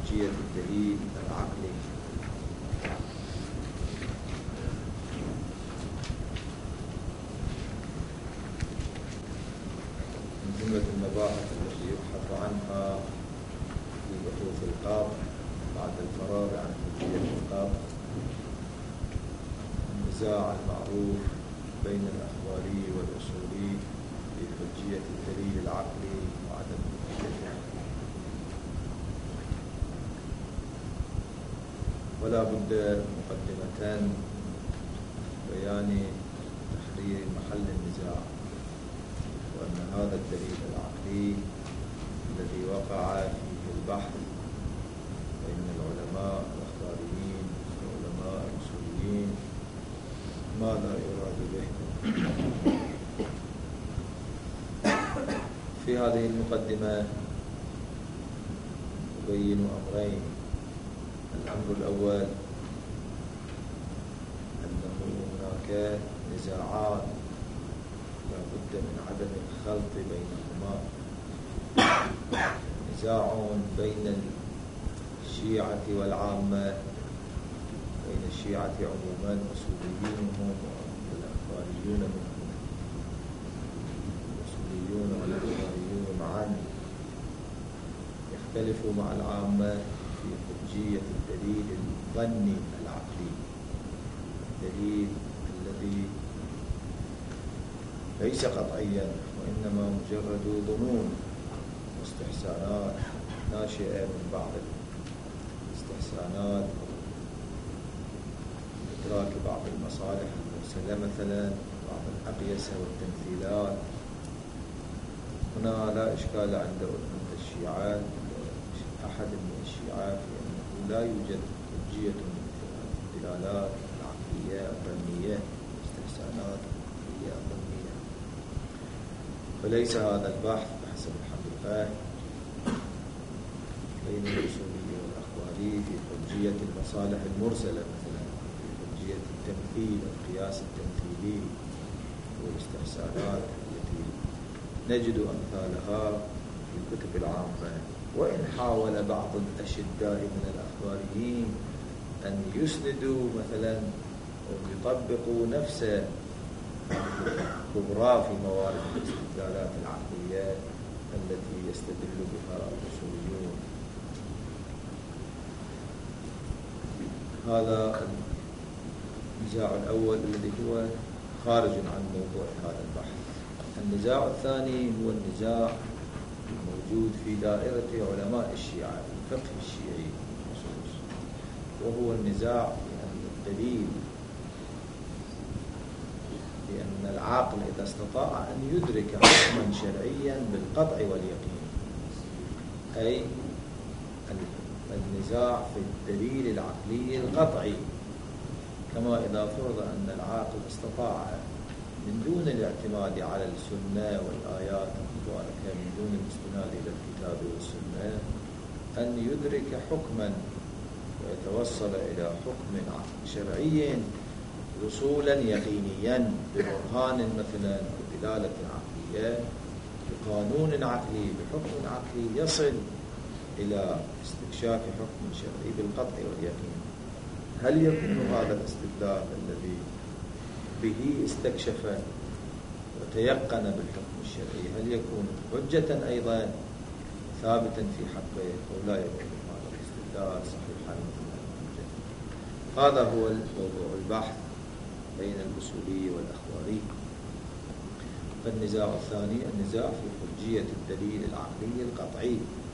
حجية الدليل العقلي. من جملة المباحث التي يبحث عنها في بحوث القاضي بعد الفراغ عن حجية القاضي النزاع المعروف بين الأخباري والأصولي في حجية الدليل العقلي وعدم حجيته. ولا بد مقدمة بيان تحرير محل النزاع، وأن هذا الدليل العقلي الذي وقع فيه البحث بين العلماء الأخباريين والعلماء الأصوليين ماذا يراد به؟ في هذه المقدمة أبين أمرين. الأمر الأول أنه هناك نزاعات لا بد من عدم الخلط بينهما. نزاع بين الشيعة والعامة، بين الشيعة عموما أصوليونهم والأخباريون منهم، الأصوليون والأخباريون معا يختلفوا مع العامة في حجية الدليل الظني العقلي، الدليل الذي ليس قطعيا وإنما مجرد ظنون واستحسانات ناشئة من بعض الاستحسانات إدراك بعض المصالح المرسلة مثلا، بعض الأقيسة والتمثيلات. هنا لا إشكال عند الشيعة، أحد من الشيعة في أنه لا يوجد حجية الدلالات العقلية الظنية، استحسانات عقلية ظنية. فليس هذا البحث بحسب الحقيقة بين الأصولي والأخباري في حجية المصالح المرسلة مثلا، في حجية التمثيل والقياس التمثيلي والاستحسانات التي نجد أمثالها في الكتب العامة. وإن حاول بعض الأشداء من الأخباريين أن يسندوا مثلا أو يطبقوا نفس كبرى في موارد الاستدلالات العقلية التي يستدل بها الأصوليون. هذا النزاع الأول الذي هو خارج عن موضوع هذا البحث. النزاع الثاني هو النزاع الموجود في دائرة علماء الشيعة في الفقه الشيعي خصوص، وهو النزاع بأن الدليل، بأن العاقل إذا استطاع أن يدرك حكما شرعيا بالقطع واليقين، أي النزاع في الدليل العقلي القطعي، كما إذا فرض أن العاقل استطاع من دون الاعتماد على السنة والآيات المباركة، من دون الاستناد إلى الكتاب والسنة، أن يدرك حكما ويتوصل إلى حكم شرعي وصولا يقينيا ببرهان مثلا بدلالة عقلية، بقانون عقلي، بحكم عقلي، يصل إلى استكشاف حكم شرعي بالقطع واليقين. هل يكون هذا الاستدلال الذي به استكشف وتيقن بالحكم الشرعي هل يكون حجة أيضا ثابتا في حقه، أو لا يكون هذا الاستدلال صحيحا مثل الحجة؟ هذا هو موضوع البحث بين الأصولي والأخباري. فالنزاع الثاني النزاع في حجية الدليل العقلي القطعي.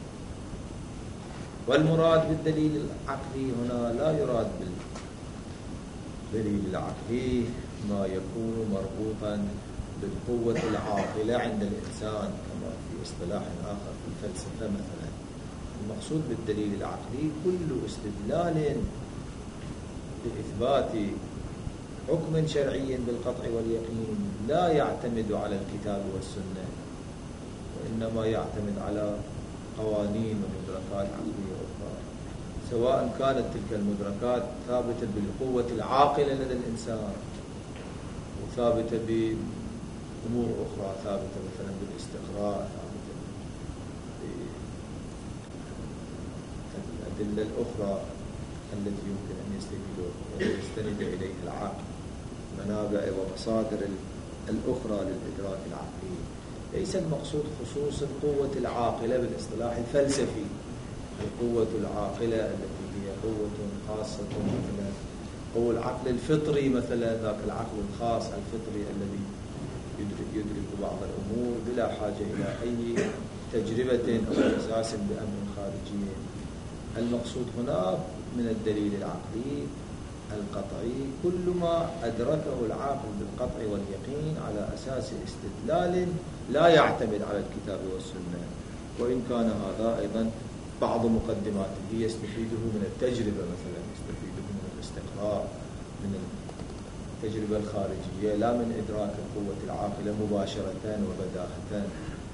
والمراد بالدليل العقلي هنا لا يراد بالدليل العقلي ما يكون مربوطا بالقوة العاقلة عند الإنسان كما في اصطلاح آخر في الفلسفة مثلا. المقصود بالدليل العقلي كل استدلال بإثبات حكم شرعي بالقطع واليقين لا يعتمد على الكتاب والسنة، وإنما يعتمد على قوانين ومدركات عقلية أخرى، سواء كانت تلك المدركات ثابتة بالقوة العاقلة لدى الإنسان وثابتة بأمور أخرى، ثابتة مثلا بالاستقراء، ثابتة الأدلة الأخرى التي يمكن أن يستند إليها العقل، منابع ومصادر الأخرى للإدراك العقلي. ليس المقصود خصوص القوة العاقلة بالاصطلاح الفلسفي، القوة العاقلة التي هي قوة خاصة، مثلا قوة العقل الفطري، مثلا ذاك العقل الخاص الفطري الذي يدرك بعض الأمور بلا حاجة إلى أي تجربة أو إحساس بأمر خارجي. المقصود هنا من الدليل العقلي القطعي كل ما أدركه العاقل بالقطع واليقين على أساس استدلال لا يعتمد على الكتاب والسنة، وإن كان هذا أيضا بعض مقدماته يستفيده من التجربة، مثلا يستفيده من الاستقراء، من التجربة الخارجية، لا من إدراك القوة العاقلة مباشرة وبداهة.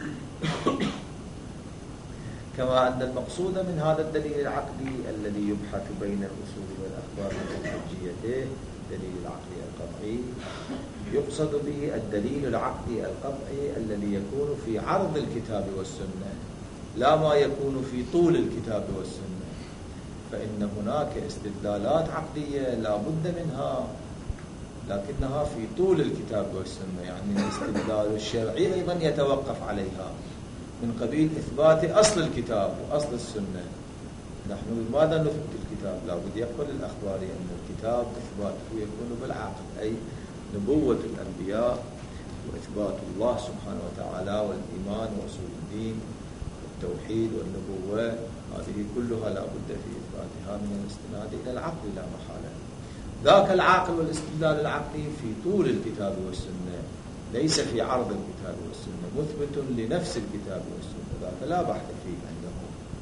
كما أن المقصود من هذا الدليل العقلي الذي يبحث بين الأصول والأخبار من حجيته الدليل العقلي القطعي، يقصد به الدليل العقلي القطعي الذي يكون في عرض الكتاب والسنة، لا ما يكون في طول الكتاب والسنة. فإن هناك استدلالات عقلية لا بد منها، لكنها في طول الكتاب والسنة، يعني الاستدلال الشرعي أيضا يتوقف عليها من قبيل إثبات أصل الكتاب وأصل السنة. نحن لماذا نثبت الكتاب؟ لا بد يقبل الأخباري أن الكتاب إثباته يكون بالعقل، أي نبوة الأنبياء وإثبات الله سبحانه وتعالى والإيمان وأصول الدين والتوحيد والنبوة، هذه كلها لا بد في إثباتها من الاستناد إلى العقل لا محالة. ذاك العقل والاستدلال العقلي في طول الكتاب والسنة، ليس في عرض الكتاب والسنة، مثبت لنفس الكتاب والسنة، ذاك لا بحث فيه عندهم.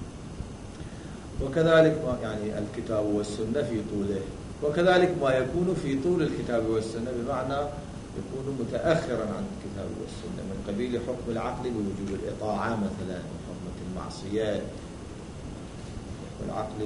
وكذلك ما يعني الكتاب والسنة في طوله، وكذلك ما يكون في طول الكتاب والسنة بمعنى يكون متأخرا عن الكتاب والسنة، من قبيل حكم العقل بوجوب الإطاعة مثلا وحرمة المعصية، والعقل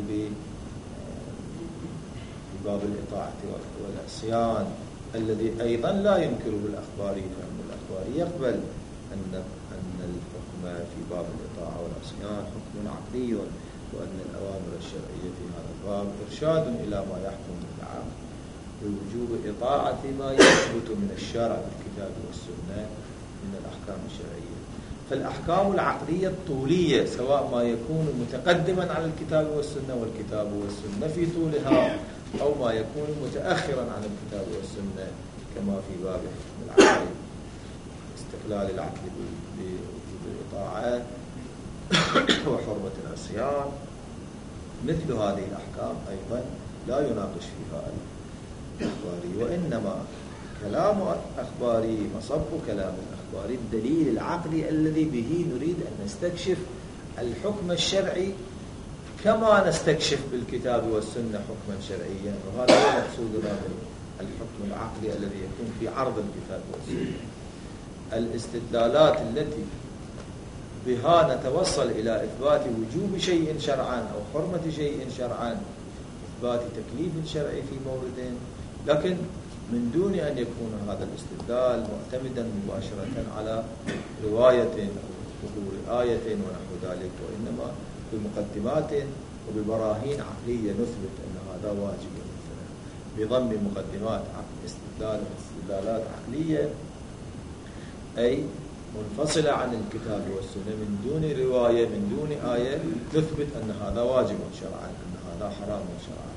بباب الإطاعة والعصيان الذي أيضا لا ينكره الأخباري، فإن الأخباري يقبل أن الحكم في باب الإطاعة والعصيان حكم عقلي، وأن الأوامر الشرعية في هذا الباب إرشاد إلى ما يحكم بالعقل بوجوب إطاعة ما يثبت من الشرع بالكتاب والسنة من الأحكام الشرعية. فالأحكام العقلية الطولية سواء ما يكون متقدما على الكتاب والسنة والكتاب والسنة في طولها، أو ما يكون متأخرا عن الكتاب والسنة كما في باب العقل استقلال العقل بوجوب الإطاعة وحرمة العصيان، مثل هذه الأحكام أيضا لا يناقش فيها الأخباري، وإنما كلام أخباري مصب كلام الأخباري الدليل العقلي الذي به نريد أن نستكشف الحكم الشرعي كما نستكشف بالكتاب والسنة حكما شرعيا. وهذا هو مقصودنا بالحكم العقلي الذي يكون في عرض الكتاب والسنة. الاستدلالات التي بها نتوصل إلى إثبات وجوب شيء شرعا أو حرمة شيء شرعا، إثبات تكليف شرعي في مورد، لكن من دون أن يكون هذا الاستدلال معتمدا مباشرة على رواية أو ظهور آية ونحو ذلك، وإنما بمقدمات وببراهين عقلية نثبت أن هذا واجب، مثلا بضم مقدمات استدلالات عقلية أي منفصلة عن الكتاب والسنة، من دون رواية من دون آية تثبت أن هذا واجب شرعا، أن هذا حرام شرعا.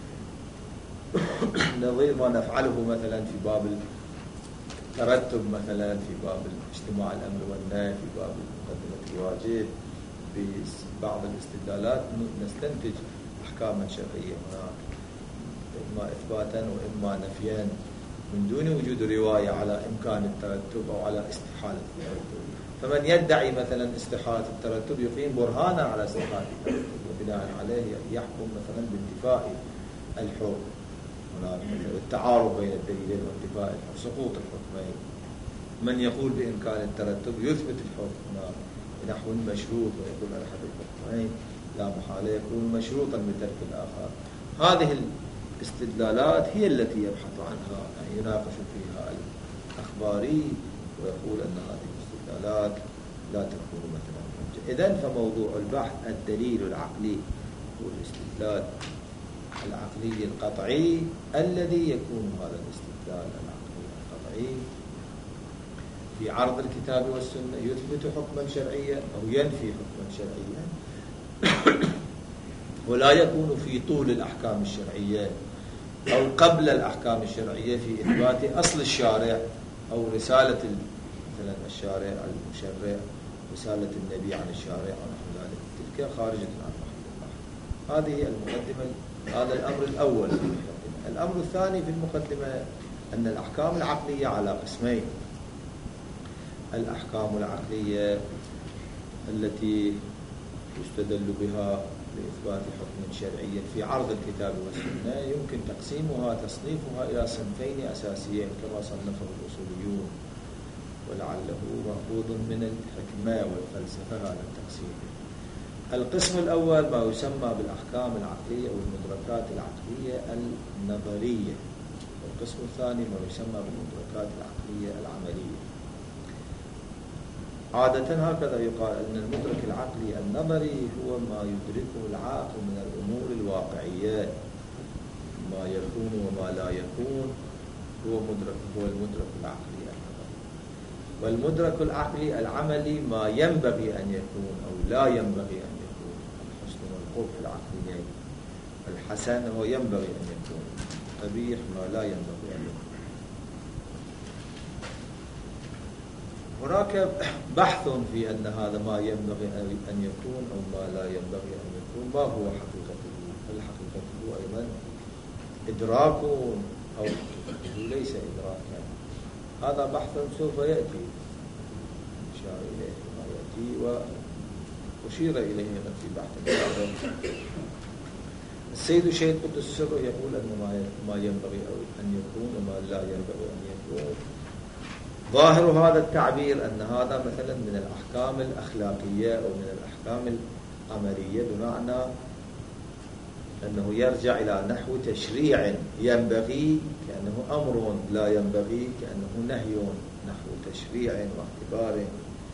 نظير ما نفعله مثلا في باب الترتب، مثلا في باب اجتماع الأمر والنهي، في باب مقدمة الواجب، ببعض الاستدلالات نستنتج أحكاما شرعية هناك، إما إثباتا وإما نفيا، من دون وجود رواية على إمكان الترتب أو على استحالة الترتب. فمن يدعي مثلا استحالة الترتب يقيم برهانا على استحالة الترتب، وبناء عليه يحكم مثلا بانتفاء الحكم، هناك التعارض بين الدليلين وانتفاء سقوط الحكمين. من يقول بإمكان الترتب يثبت الحكم هناك نحو المشروط، ويقول أحد الحكمين لا محالة يكون مشروطا بترك الآخر. هذه الاستدلالات هي التي يبحث عنها، يعني يناقش فيها الأخباري ويقول أن هذه الاستدلالات لا تكون مثلا حجة. إذن فموضوع البحث الدليل العقلي الاستدلال العقلي القطعي الذي يكون هذا الاستدلال العقلي القطعي في عرض الكتاب والسنة يثبت حكما شرعيا أو ينفي حكما شرعيا، ولا يكون في طول الأحكام الشرعية أو قبل الأحكام الشرعية في إثبات أصل الشارع أو رسالة مثلا الشارع المشرع، رسالة النبي عن الشارع أو نحو ذلك، تلك خارجة عن محل الله. هذه المقدمة، هذا الأمر الأول في المقدمة. الأمر الثاني في المقدمة أن الأحكام العقلية على قسمين: الأحكام العقلية التي يستدل بها لإثبات حكم شرعي في عرض الكتاب والسنة يمكن تصنيفها إلى صنفين أساسيين كما صنفه الأصوليون، ولعله مأخوذ من الحكمة والفلسفة هذا التقسيم. القسم الأول ما يسمى بالأحكام العقلية أو المدركات العقلية النظرية، والقسم الثاني ما يسمى بالمدركات العقلية العملية. عادة هكذا يقال أن المدرك العقلي النظري هو ما يدركه العاقل من الأمور الواقعية، ما يكون وما لا يكون هو المدرك العقلي النظري. والمدرك العقلي العملي ما ينبغي أن يكون أو لا ينبغي أن يكون. الحسن والقبح العقليين، الحسن هو ينبغي أن يكون، قبيح ما لا ينبغي أن يكون. هناك بحث في أن هذا ما ينبغي أن يكون أو ما لا ينبغي أن يكون ما هو حقيقته، هل حقيقته أيضا إدراك أو حقيقته ليس إدراكا. هذا بحث سوف يأتي إشار إليه ما يأتي وأشير إليه في بحث سابق. السيد الشهيد قدس سره يقول أن ما ينبغي أن يكون وما لا ينبغي أن يكون. ظاهر هذا التعبير أن هذا مثلا من الأحكام الأخلاقية أو من الأحكام العملية، بمعنى أنه يرجع إلى نحو تشريع ينبغي كأنه أمر، لا ينبغي كأنه نهي، نحو تشريع واعتبار.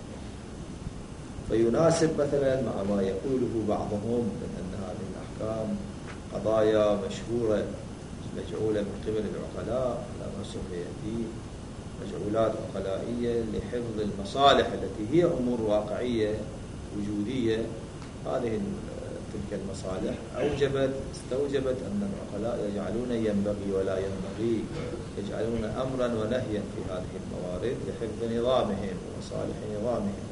فيناسب مثلا مع ما يقوله بعضهم من أن هذه الأحكام قضايا مشهورة مجعولة من قبل العقلاء على ما سوف يأتي، مجعولات عقلائية لحفظ المصالح التي هي أمور واقعية وجودية. هذه تلك المصالح استوجبت أن العقلاء يجعلون ينبغي ولا ينبغي، يجعلون أمرا ونهيا في هذه الموارد لحفظ نظامهم ومصالح نظامهم.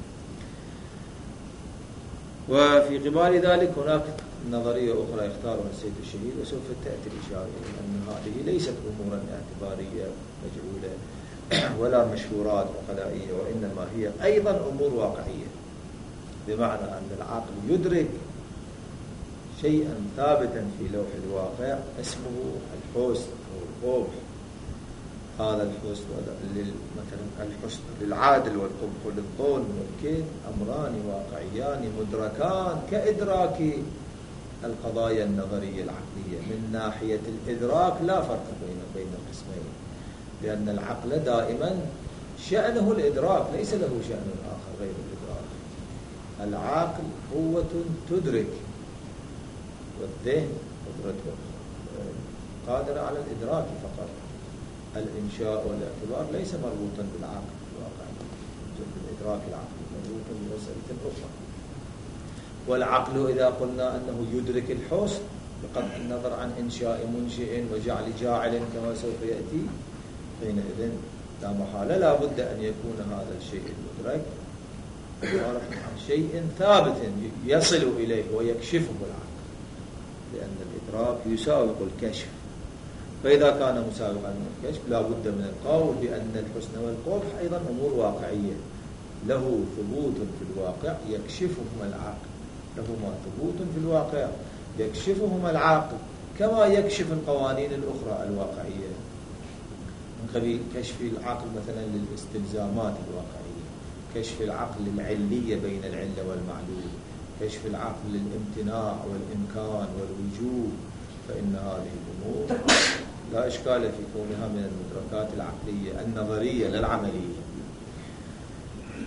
وفي قبال ذلك هناك نظرية أخرى يختارها السيد الشهيد وسوف تأتي الإشارة إلى أن هذه ليست أمورا اعتبارية مجعولة ولا مشهورات عقلائية، وإنما هي أيضا أمور واقعية، بمعنى أن العقل يدرك شيئا ثابتا في لوح الواقع اسمه الحسن أو القبح. هذا الحسن مثلا الحسن للعادل والقبح للظلم والكيد أمران واقعيان مدركان كإدراك القضايا النظرية العقلية. من ناحية الإدراك لا فرق بين القسمين، لأن العقل دائما شأنه الإدراك ليس له شأن آخر غير الإدراك. العقل قوة تدرك، والذهن قدرته قادرة على الإدراك فقط. الإنشاء والاعتبار ليس مربوطا بالعقل الواقعي، بالإدراك العقلي، مربوط بمسألة أخرى. والعقل إذا قلنا أنه يدرك الحسن بقطع النظر عن إنشاء منشئ وجعل جاعل كما سوف يأتي، حينئذ لا محالة لا بد أن يكون هذا الشيء المدرك عبارة عن شيء ثابت يصل إليه ويكشفه العقل، لأن الإدراك يساوق الكشف. فإذا كان مساوقا للكشف لا بد من القول بأن الحسن والقبح أيضا أمور واقعية له ثبوت في الواقع يكشفهما العقل، لهما ثبوت في الواقع يكشفهما العقل كما يكشف القوانين الأخرى الواقعية، من قبيل كشف العقل مثلا للاستلزامات الواقعية، كشف العقل العلية بين العلة والمعلول، كشف العقل للامتناع والإمكان والوجوب. فإن هذه الأمور لا إشكال في كونها من المدركات العقلية النظرية للعملية.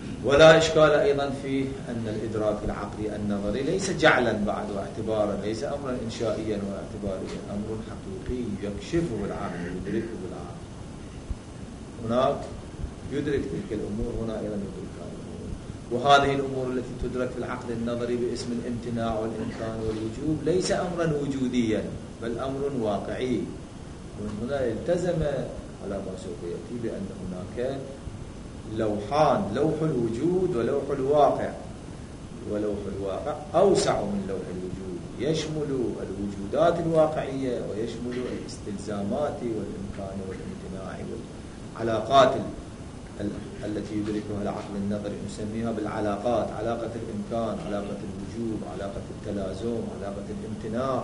ولا إشكال أيضا في أن الإدراك العقلي النظري ليس جعلا بعد واعتبارا، ليس أمرا إنشائيا واعتباريا، أمر حقيقي يكشفه العقل ويدركه العقل. هناك يدرك تلك الأمور، هنا أيضا يدرك الأمور. وهذه الأمور التي تدرك في العقل النظري باسم الامتناع والإمكان والوجوب ليس أمرا وجوديا بل أمر واقعي. ومن هنا التزم على ما سوف يأتي بأن هناك لوحان، لوح الوجود ولوح الواقع. ولوح الواقع أوسع من لوح الوجود، يشمل الوجودات الواقعية ويشمل الاستلزامات والإمكان والامتناع والعلاقات التي يدركها العقل النظري، نسميها بالعلاقات، علاقة الإمكان، علاقة الوجوب، علاقة التلازم، علاقة الامتناع.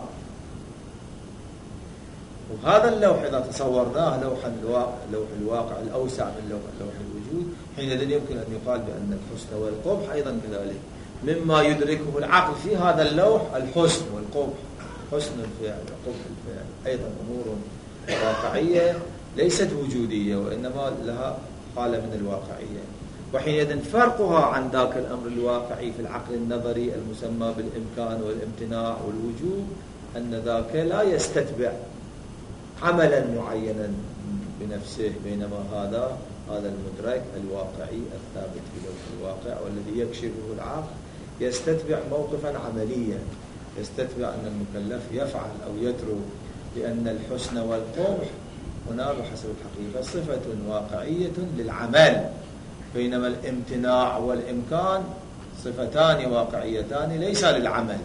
وهذا اللوح إذا تصورناه لوح الواقع الأوسع من لوح الوجود، حينئذ يمكن أن يقال بأن الحسن والقبح أيضا كذلك مما يدركه العقل في هذا اللوح، الحسن والقبح، حسن الفعل وقبح الفعل أيضا أمور واقعية ليست وجودية وإنما لها حالة من الواقعية. وحينئذ فرقها عن ذاك الأمر الواقعي في العقل النظري المسمى بالإمكان والامتناع والوجوب أن ذاك لا يستتبع عملا معينا بنفسه، بينما هذا المدرك الواقعي الثابت في لوح الواقع والذي يكشفه العقل يستتبع موقفا عمليا، يستتبع أن المكلف يفعل أو يترك، لأن الحسن والقبح هنا بحسب الحقيقة صفة واقعية للعمل، بينما الامتناع والإمكان صفتان واقعيتان ليس للعمل.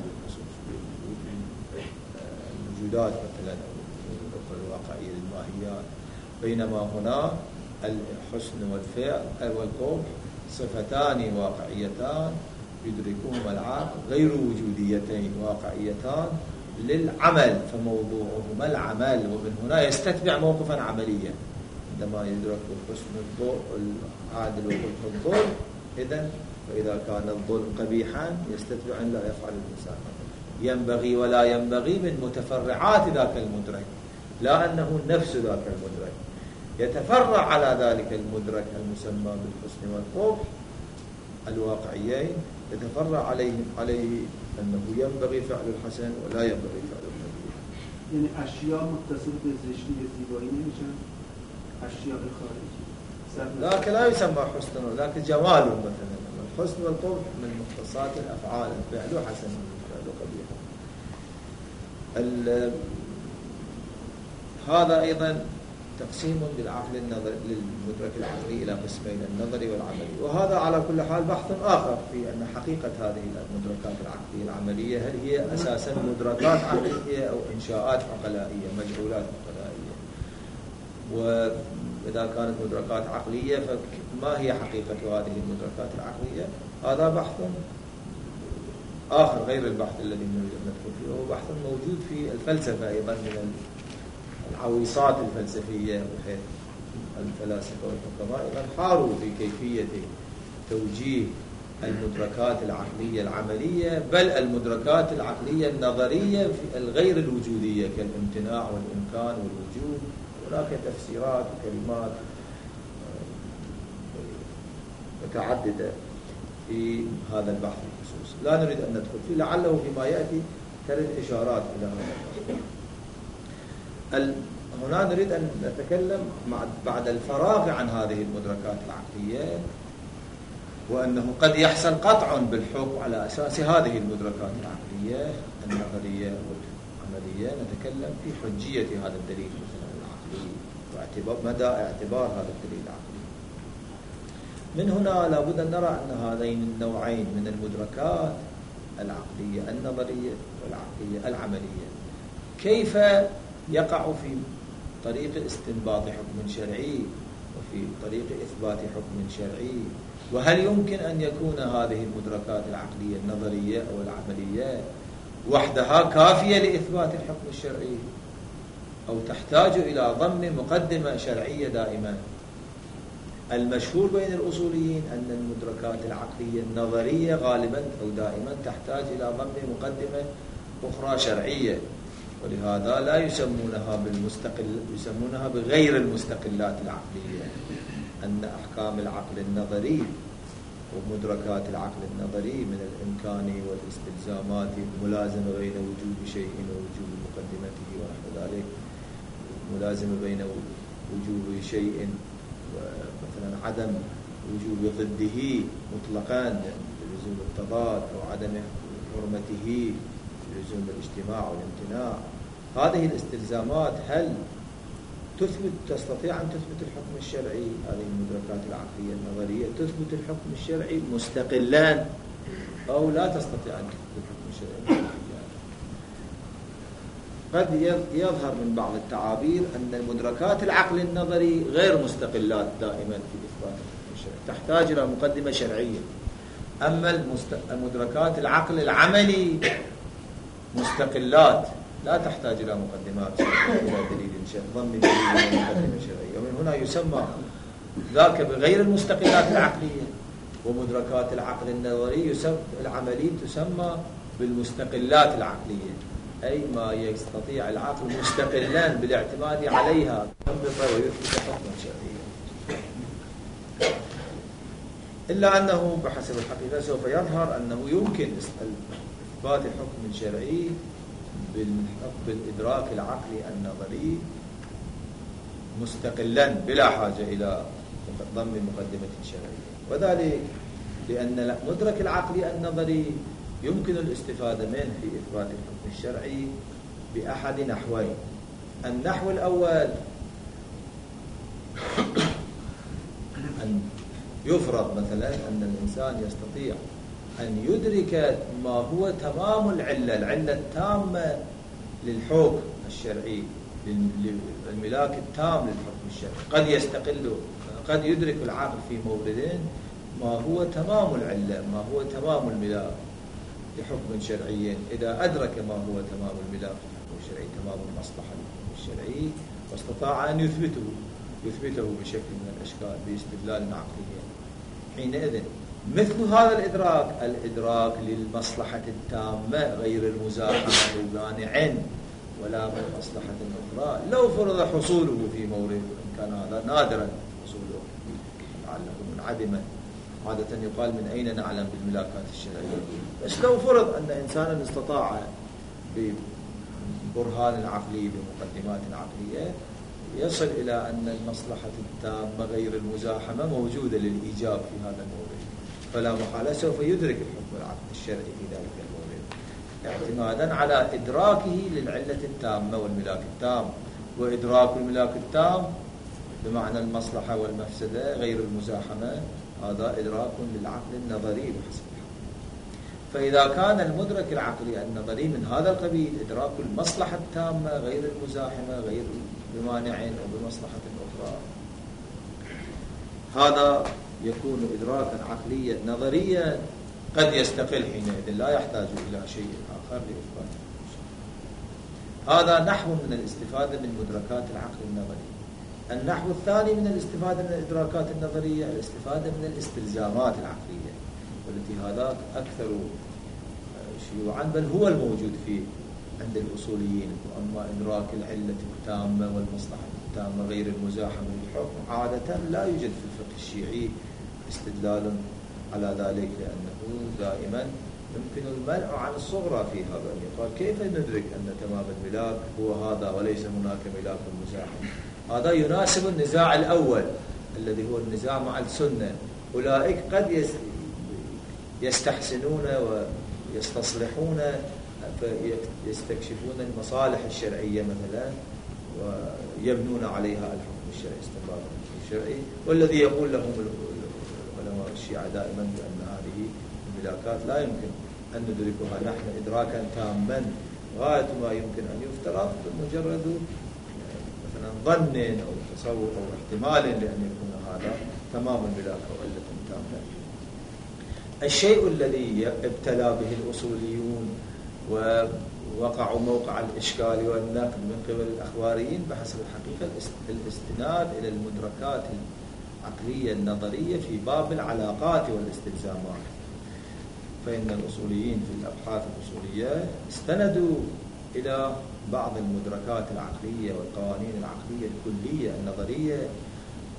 الوجودات مثلا الواقعية للماهيات، بينما هنا الحسن والفعل والقبح صفتان واقعيتان يدركهما العقل غير وجوديتين واقعيتان للعمل، فموضوعهما العمل، ومن هنا يستتبع موقفا عمليا. عندما يدرك الحسن الضوء العادل وقبح الظلم، فإذا كان الظلم قبيحا يستتبع أن لا يفعل الإنسان ينبغي ولا ينبغي من متفرعات ذاك المدرك، لا أنه نفس ذاك المدرك. يتفرع على ذلك المدرك المسمى بالحسن والقبح الواقعيين، يتفرع عليه أنه ينبغي فعل الحسن ولا ينبغي فعل القبيح. يعني أشياء متصل بزشتی زیبایی نمیشن، أشياء خارجی. ذاك لا يسمى حسن، ذاك جمال مثلا. الحسن والقبح من مختصات الأفعال، الفعل حسن والفعل قبيح. هذا أيضا تقسيم بالعقل النظري للمدرك العقلي إلى قسمين، النظري والعملي. وهذا على كل حال بحث آخر في أن حقيقة هذه المدركات العقلية العملية هل هي أساسا مدركات عقلية أو إنشاءات عقلائية، مجعولات عقلائية. وإذا كانت مدركات عقلية فما هي حقيقة هذه المدركات العقلية؟ هذا بحث آخر غير البحث الذي نريد أن ندخل فيه، وهو بحث موجود في الفلسفة أيضا من العويصات الفلسفية، بحيث الفلاسفة والحكماء أيضا حاروا في كيفية توجيه المدركات العقلية العملية، بل المدركات العقلية النظرية في الغير الوجودية كالامتناع والإمكان والوجود. هناك تفسيرات وكلمات متعددة في هذا البحث الخصوصي، لا نريد أن ندخل فيه، لعله فيما يأتي ترد إشارات إلى هذا. هنا نريد أن نتكلم بعد الفراغ عن هذه المدركات العقلية، وأنه قد يحصل قطع بالحكم على أساس هذه المدركات العقلية النظرية والعملية. نتكلم في حجية هذا الدليل مثلا العقلي ومدى اعتبار هذا الدليل العقلي. من هنا لابد أن نرى أن هذين النوعين من المدركات العقلية النظرية والعقلية العملية كيف يقع في طريق استنباط حكم شرعي وفي طريق إثبات حكم شرعي، وهل يمكن أن يكون هذه المدركات العقلية النظرية أو العملية وحدها كافية لإثبات الحكم الشرعي أو تحتاج إلى ضم مقدمة شرعية دائما. المشهور بين الأصوليين أن المدركات العقلية النظرية غالبا أو دائما تحتاج إلى ضم مقدمة أخرى شرعية، ولهذا لا يسمونها يسمونها بغير المستقلات العقلية، أن أحكام العقل النظري ومدركات العقل النظري من الإمكان والاستلزامات ملازمة بين وجوب شيء ووجوب مقدمته ونحو ذلك، ملازمة بين وجوب شيء ومثلا عدم وجوب ضده مطلقا لزوم التضاد، أو عدم حرمته لزوم الاجتماع والامتناع. هذه الاستلزامات هل تستطيع أن تثبت الحكم الشرعي؟ هذه المدركات العقلية النظرية تثبت الحكم الشرعي مستقلا أو لا تستطيع أن تثبت الحكم الشرعي؟ قد يظهر من بعض التعابير أن مدركات العقل النظري غير مستقلات دائما في إثبات الحكم الشرعي، تحتاج إلى مقدمة شرعية. أما مدركات العقل العملي مستقلات لا تحتاج إلى مقدمات إلى دليل ضمن دليل ومقدمة شرعية، ومن هنا يسمى ذاك بغير المستقلات العقلية. ومدركات العقل النظري العملي تسمى بالمستقلات العقلية، أي ما يستطيع العقل مستقلا بالاعتماد عليها ينبط ويثبت حكما شرعيا. إلا أنه بحسب الحقيقة سوف يظهر أنه يمكن إثبات حكم شرعي بالإدراك العقلي النظري مستقلا بلا حاجة إلى ضم مقدمة شرعية، وذلك لأن المدرك العقلي النظري يمكن الاستفادة منه في إثبات الحكم الشرعي بأحد نحوين. النحو الأول أن يفرض مثلا أن الإنسان يستطيع أن يدرك ما هو تمام العلة التامة للحكم الشرعي، للملاك التام للحكم الشرعي. قد يدرك العقل في موردين ما هو تمام العلة، ما هو تمام الملاك لحكم شرعي. إذا أدرك ما هو تمام الملاك للحكم الشرعي، تمام المصلحة للحكم الشرعي، واستطاع أن يثبته بشكل من الأشكال باستدلال عقلي، حينئذ مثل هذا الإدراك للمصلحة التامة غير المزاحمة للمانع ولا من مصلحة أخرى، لو فرض حصوله في مورد، إن كان هذا نادرا حصوله لعله منعدما، عادة يقال من أين نعلم بالملاكات الشرعية، بس لو فرض أن إنسانا استطاع ببرهان عقلي بمقدمات عقلية يصل إلى أن المصلحة التامة غير المزاحمة موجودة للإيجاب في هذا المورد، فلا محالة سوف يدرك الحكم الشرعي في ذلك المورد اعتمادا على إدراكه للعلة التامة والملاك التام. وإدراك الملاك التام بمعنى المصلحة والمفسدة غير المزاحمة هذا إدراك للعقل النظري بحسب الحكم. فإذا كان المدرك العقلي النظري من هذا القبيل، إدراك المصلحة التامة غير المزاحمة غير بمانع أو بمصلحة أخرى، هذا يكون إدراكا عقليا نظريا قد يستقل حينئذ، لا يحتاج إلى شيء آخر لإثباته. هذا نحو من الاستفادة من مدركات العقل النظري. النحو الثاني من الاستفادة من الإدراكات النظرية الاستفادة من الاستلزامات العقلية، والتي هذا أكثر شيوعا، بل هو الموجود فيه عند الأصوليين. وأما إدراك العلة التامة والمصلحة التامة غير المزاحمة للحكم عادة لا يوجد في الفقه الشيعي استدلال على ذلك، لأنه دائما يمكن المنع عن الصغرى في هذا. يقال كيف ندرك أن تمام الملاك هو هذا وليس هناك ملاك مزاحم؟ هذا يناسب النزاع الأول الذي هو النزاع مع السنة. أولئك قد يستحسنون ويستصلحون فيستكشفون المصالح الشرعية مثلا ويبنون عليها الحكم الشرعي، استنباط الحكم الشرعي، والذي يقول لهم العلماء الشيعة دائما بأن هذه الملاكات لا يمكن أن ندركها نحن إدراكا تاما غاية ما يمكن أن يفترض بمجرد مثلا ظن أو تصور أو احتمال لأن يكون هذا تمام الملاك أو علة تامة. الشيء الذي ابتلى به الأصوليون ووقعوا موقع الإشكال والنقد من قبل الأخباريين بحسب الحقيقة الاستناد إلى المدركات العقلية النظرية في باب العلاقات والاستلزامات. فإن الأصوليين في الأبحاث الأصولية استندوا إلى بعض المدركات العقلية والقوانين العقلية الكلية النظرية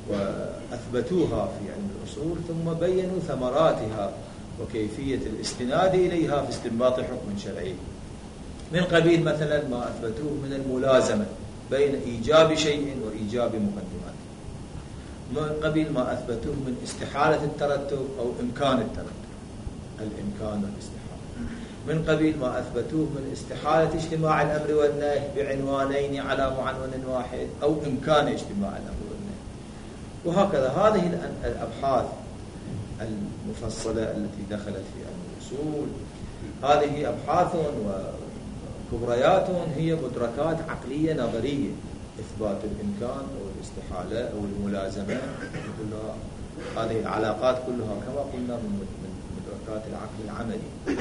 وأثبتوها في علم الأصول، ثم بينوا ثمراتها وكيفية الاستناد إليها في استنباط حكم شرعي، من قبيل مثلا ما أثبتوه من الملازمة بين إيجاب شيء وإيجاب مقدمات، من قبيل ما أثبتوه من استحالة الترتب أو إمكان الترتب، الإمكان والاستحالة، من قبيل ما أثبتوه من استحالة اجتماع الأمر والنهي بعنوانين على معنون واحد أو إمكان اجتماع الأمر والنهي. وهكذا هذه الأبحاث المفصلة التي دخلت في علم الأصول هذه أبحاث وكبريات هي مدركات عقلية نظرية، إثبات الإمكان أو الاستحالة أو الملازمة، كلها هذه العلاقات كلها كما قلنا من مدركات العقل العملي.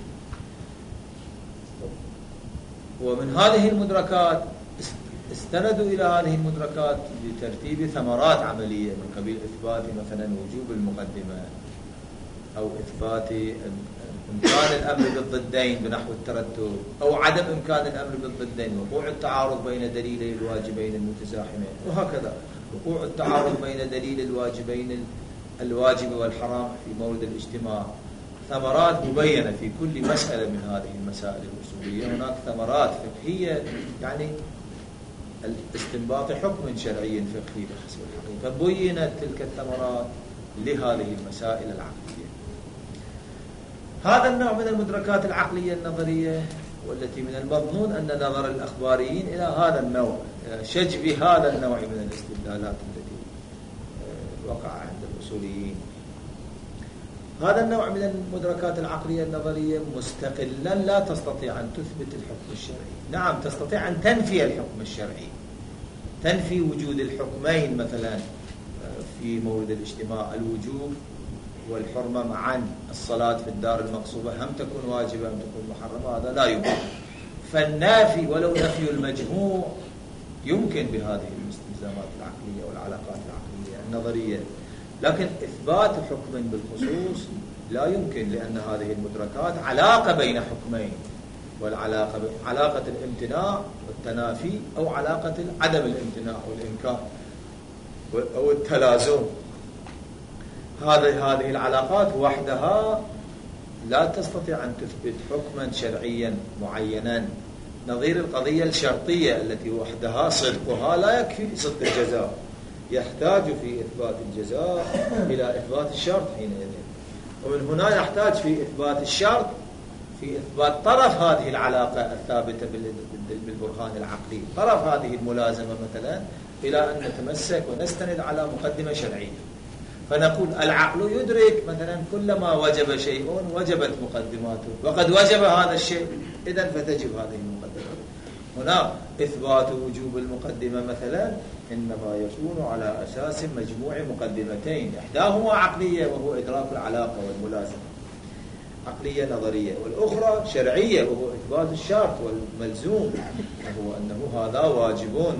ومن هذه المدركات استندوا إلى هذه المدركات بترتيب ثمرات عملية، من قبيل إثبات مثلا وجوب المقدمة أو إثبات إمكان الأمر بالضدين بنحو الترتب أو عدم إمكان الأمر بالضدين، وقوع التعارض بين دليلي الواجبين المتزاحمين، وهكذا وقوع التعارض بين دليل الواجبين الواجب والحرام في مورد الاجتماع. ثمرات مبينة في كل مسألة من هذه المسائل الأصولية. هناك ثمرات فقهية يعني الاستنباط حكم شرعي فقهي بحسب الحقيقة، بينت تلك الثمرات لهذه المسائل العقلية. هذا النوع من المدركات العقلية النظرية، والتي من المظنون أن نظر الأخباريين إلى هذا النوع، شجب هذا النوع من الاستدلالات التي وقع عند الأصوليين. هذا النوع من المدركات العقلية النظرية مستقلا لا تستطيع أن تثبت الحكم الشرعي. نعم تستطيع أن تنفي الحكم الشرعي، تنفي وجود الحكمين مثلا في مورد الاجتماع، الوجوب والحرمة معا، الصلاة في الدار المقصوبة هم تكون واجبة هم تكون محرمة، هذا لا يمكن. فالنافي ولو نفي المجموع يمكن بهذه الاستلزامات العقلية والعلاقات العقلية النظرية، لكن إثبات حكم بالخصوص لا يمكن، لأن هذه المدركات علاقة بين حكمين، والعلاقة علاقة الامتناع والتنافي أو علاقة عدم الامتناع والإمكان أو التلازم. هذه العلاقات وحدها لا تستطيع أن تثبت حكما شرعيا معينا، نظير القضية الشرطية التي وحدها صدقها لا يكفي لصدق الجزاء، يحتاج في إثبات الجزاء إلى إثبات الشرط حينئذ. ومن هنا يحتاج في إثبات الشرط في إثبات طرف هذه العلاقة الثابتة بالبرهان العقلي، طرف هذه الملازمة مثلا، إلى أن نتمسك ونستند على مقدمة شرعية، فنقول العقل يدرك مثلا كلما وجب شيء وجبت مقدماته، وقد وجب هذا الشيء إذن فتجب هذه المقدمات. هنا إثبات وجوب المقدمة مثلا إنما يكون على أساس مجموع مقدمتين، إحداهما عقلية وهو إدراك العلاقة والملازمة، عقلية نظرية، والأخرى شرعية وهو إثبات الشرط والملزوم، وهو أنه هذا واجب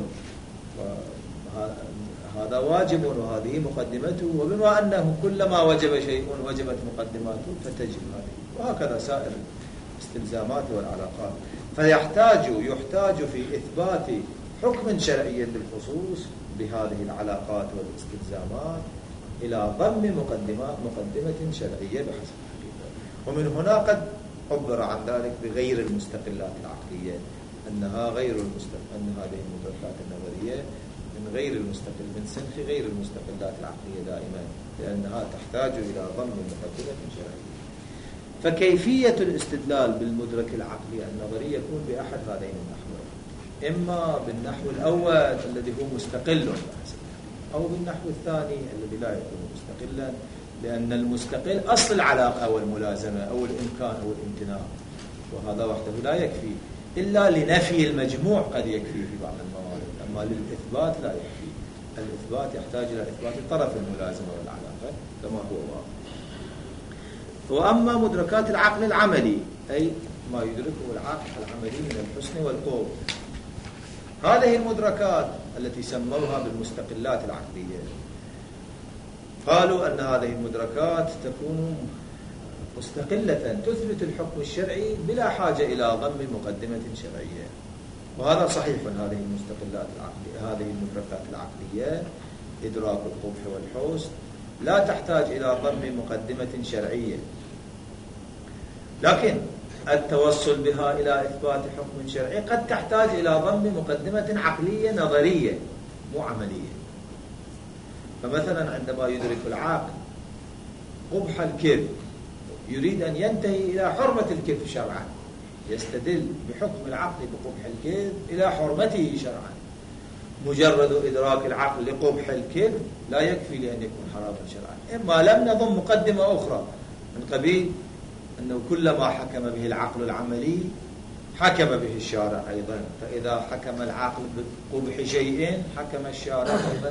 هذا واجب وهذه مقدمته، وبما أنه كلما وجب شيء وجبت مقدماته فتجب هذه، وهكذا سائر الاستلزامات والعلاقات. يحتاج في إثبات حكم شرعي بالخصوص بهذه العلاقات والاستلزامات إلى ضم مقدمة شرعية بحسب الحقيقة. ومن هنا قد عبر عن ذلك بغير المستقلات العقلية، أن هذه المدركات النظرية من غير المستقل، من سنخ غير المستقلات العقلية دائما، لأنها تحتاج إلى ضم مقدمة شرعية. فكيفية الاستدلال بالمدرك العقلي النظري يكون بأحد هذين النحوين، إما بالنحو الأول الذي هو مستقل أو بالنحو الثاني الذي لا يكون مستقلا، لأن المستقل أصل العلاقة والملازمة أو الإمكان أو الامتناع، وهذا وحده لا يكفي إلا لنفي المجموع، قد يكفي في بعض الموارد، أما للإثبات لا يكفي. الإثبات يحتاج إلى إثبات طرف الملازمة والعلاقة كما هو واضح. وأما مدركات العقل العملي، أي ما يدركه العقل العملي من الحسن والقوة، هذه المدركات التي سموها بالمستقلات العقلية، قالوا أن هذه المدركات تكون مستقلة تثبت الحكم الشرعي بلا حاجة إلى ضم مقدمة شرعية. وهذا صحيح، هذه المستقلات العقلية، هذه المدركات العقلية إدراك القبح والحسن لا تحتاج إلى ضم مقدمة شرعية، لكن التوصل بها إلى إثبات حكم شرعي قد تحتاج إلى ضم مقدمة عقلية نظرية مو عملية. فمثلا عندما يدرك العاقل قبح الكذب يريد أن ينتهي إلى حرمة الكذب شرعا، يستدل بحكم العقل بقبح الكذب إلى حرمته شرعا. مجرد إدراك العقل لقبح الكذب لا يكفي لأن يكون حراما شرعا. إما لم نضم مقدمة أخرى من قبيل أنه كلما حكم به العقل العملي حكم به الشارع أيضا، فإذا حكم العقل بقبح شيء حكم الشارع أيضا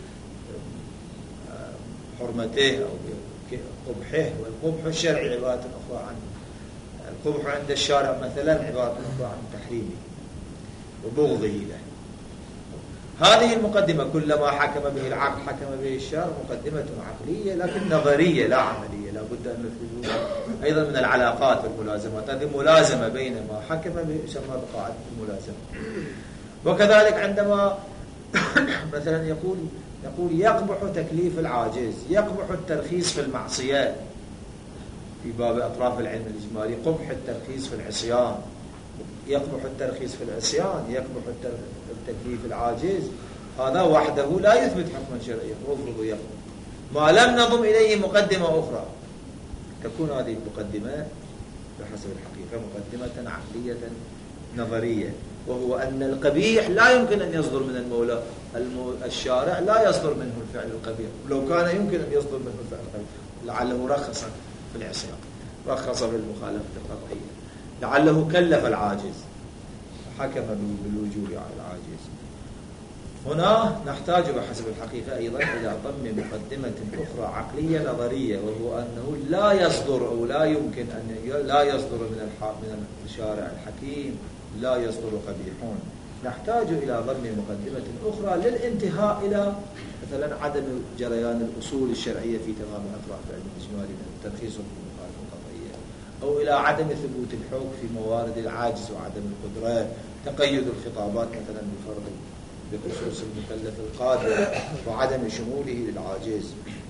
بحرمته أو بقبحه. والقبح الشرعي عبارة أخرى عن القبح عند الشارع مثلا عبارة أخرى عن تحريمه وبغضه له. هذه المقدمة كلما حكم به العقل حكم به الشارع مقدمة عقلية لكن نظرية لا عملية، لا بد أن نفهم أيضا من العلاقات والملازمات. هذه ملازمة بين ما حكم به يسمى بقاعدة الملازمة. وكذلك عندما مثلا يقول يقبح تكليف العاجز، يقبح الترخيص في المعصية في باب أطراف العلم الإجمالي، قبح الترخيص في العصيان، يقبح الترخيص في العصيان، يقبح التكليف العاجز، هذا وحده لا يثبت حكما شرعيا، المفروض يقبح. ما لم نضم إليه مقدمة أخرى تكون هذه المقدمة بحسب الحقيقة مقدمة عقلية نظرية، وهو أن القبيح لا يمكن أن يصدر من المولى، الشارع لا يصدر منه الفعل القبيح، لو كان يمكن أن يصدر منه الفعل القبيح لعله رخص في العصيان، رخص في المخالفة القطعية، لعله كلف العاجز حكم بالوجوب على العاجز. هنا نحتاج بحسب الحقيقة أيضا إلى ضم مقدمة أخرى عقلية نظرية، وهو أنه لا يصدر أو لا يمكن أن لا يصدر من الشارع الحكيم لا يصدر قبيحون. نحتاج إلى ضم مقدمة أخرى للانتهاء إلى مثلا عدم جريان الأصول الشرعية في تمام أطراف العلم الإجمالي من الترخيص والمخالفة القطعية، أو إلى عدم ثبوت الحكم في موارد العاجز وعدم القدرة، تقيد الخطابات مثلا بفرض بخصوص المكلف القادر وعدم شموله للعاجز.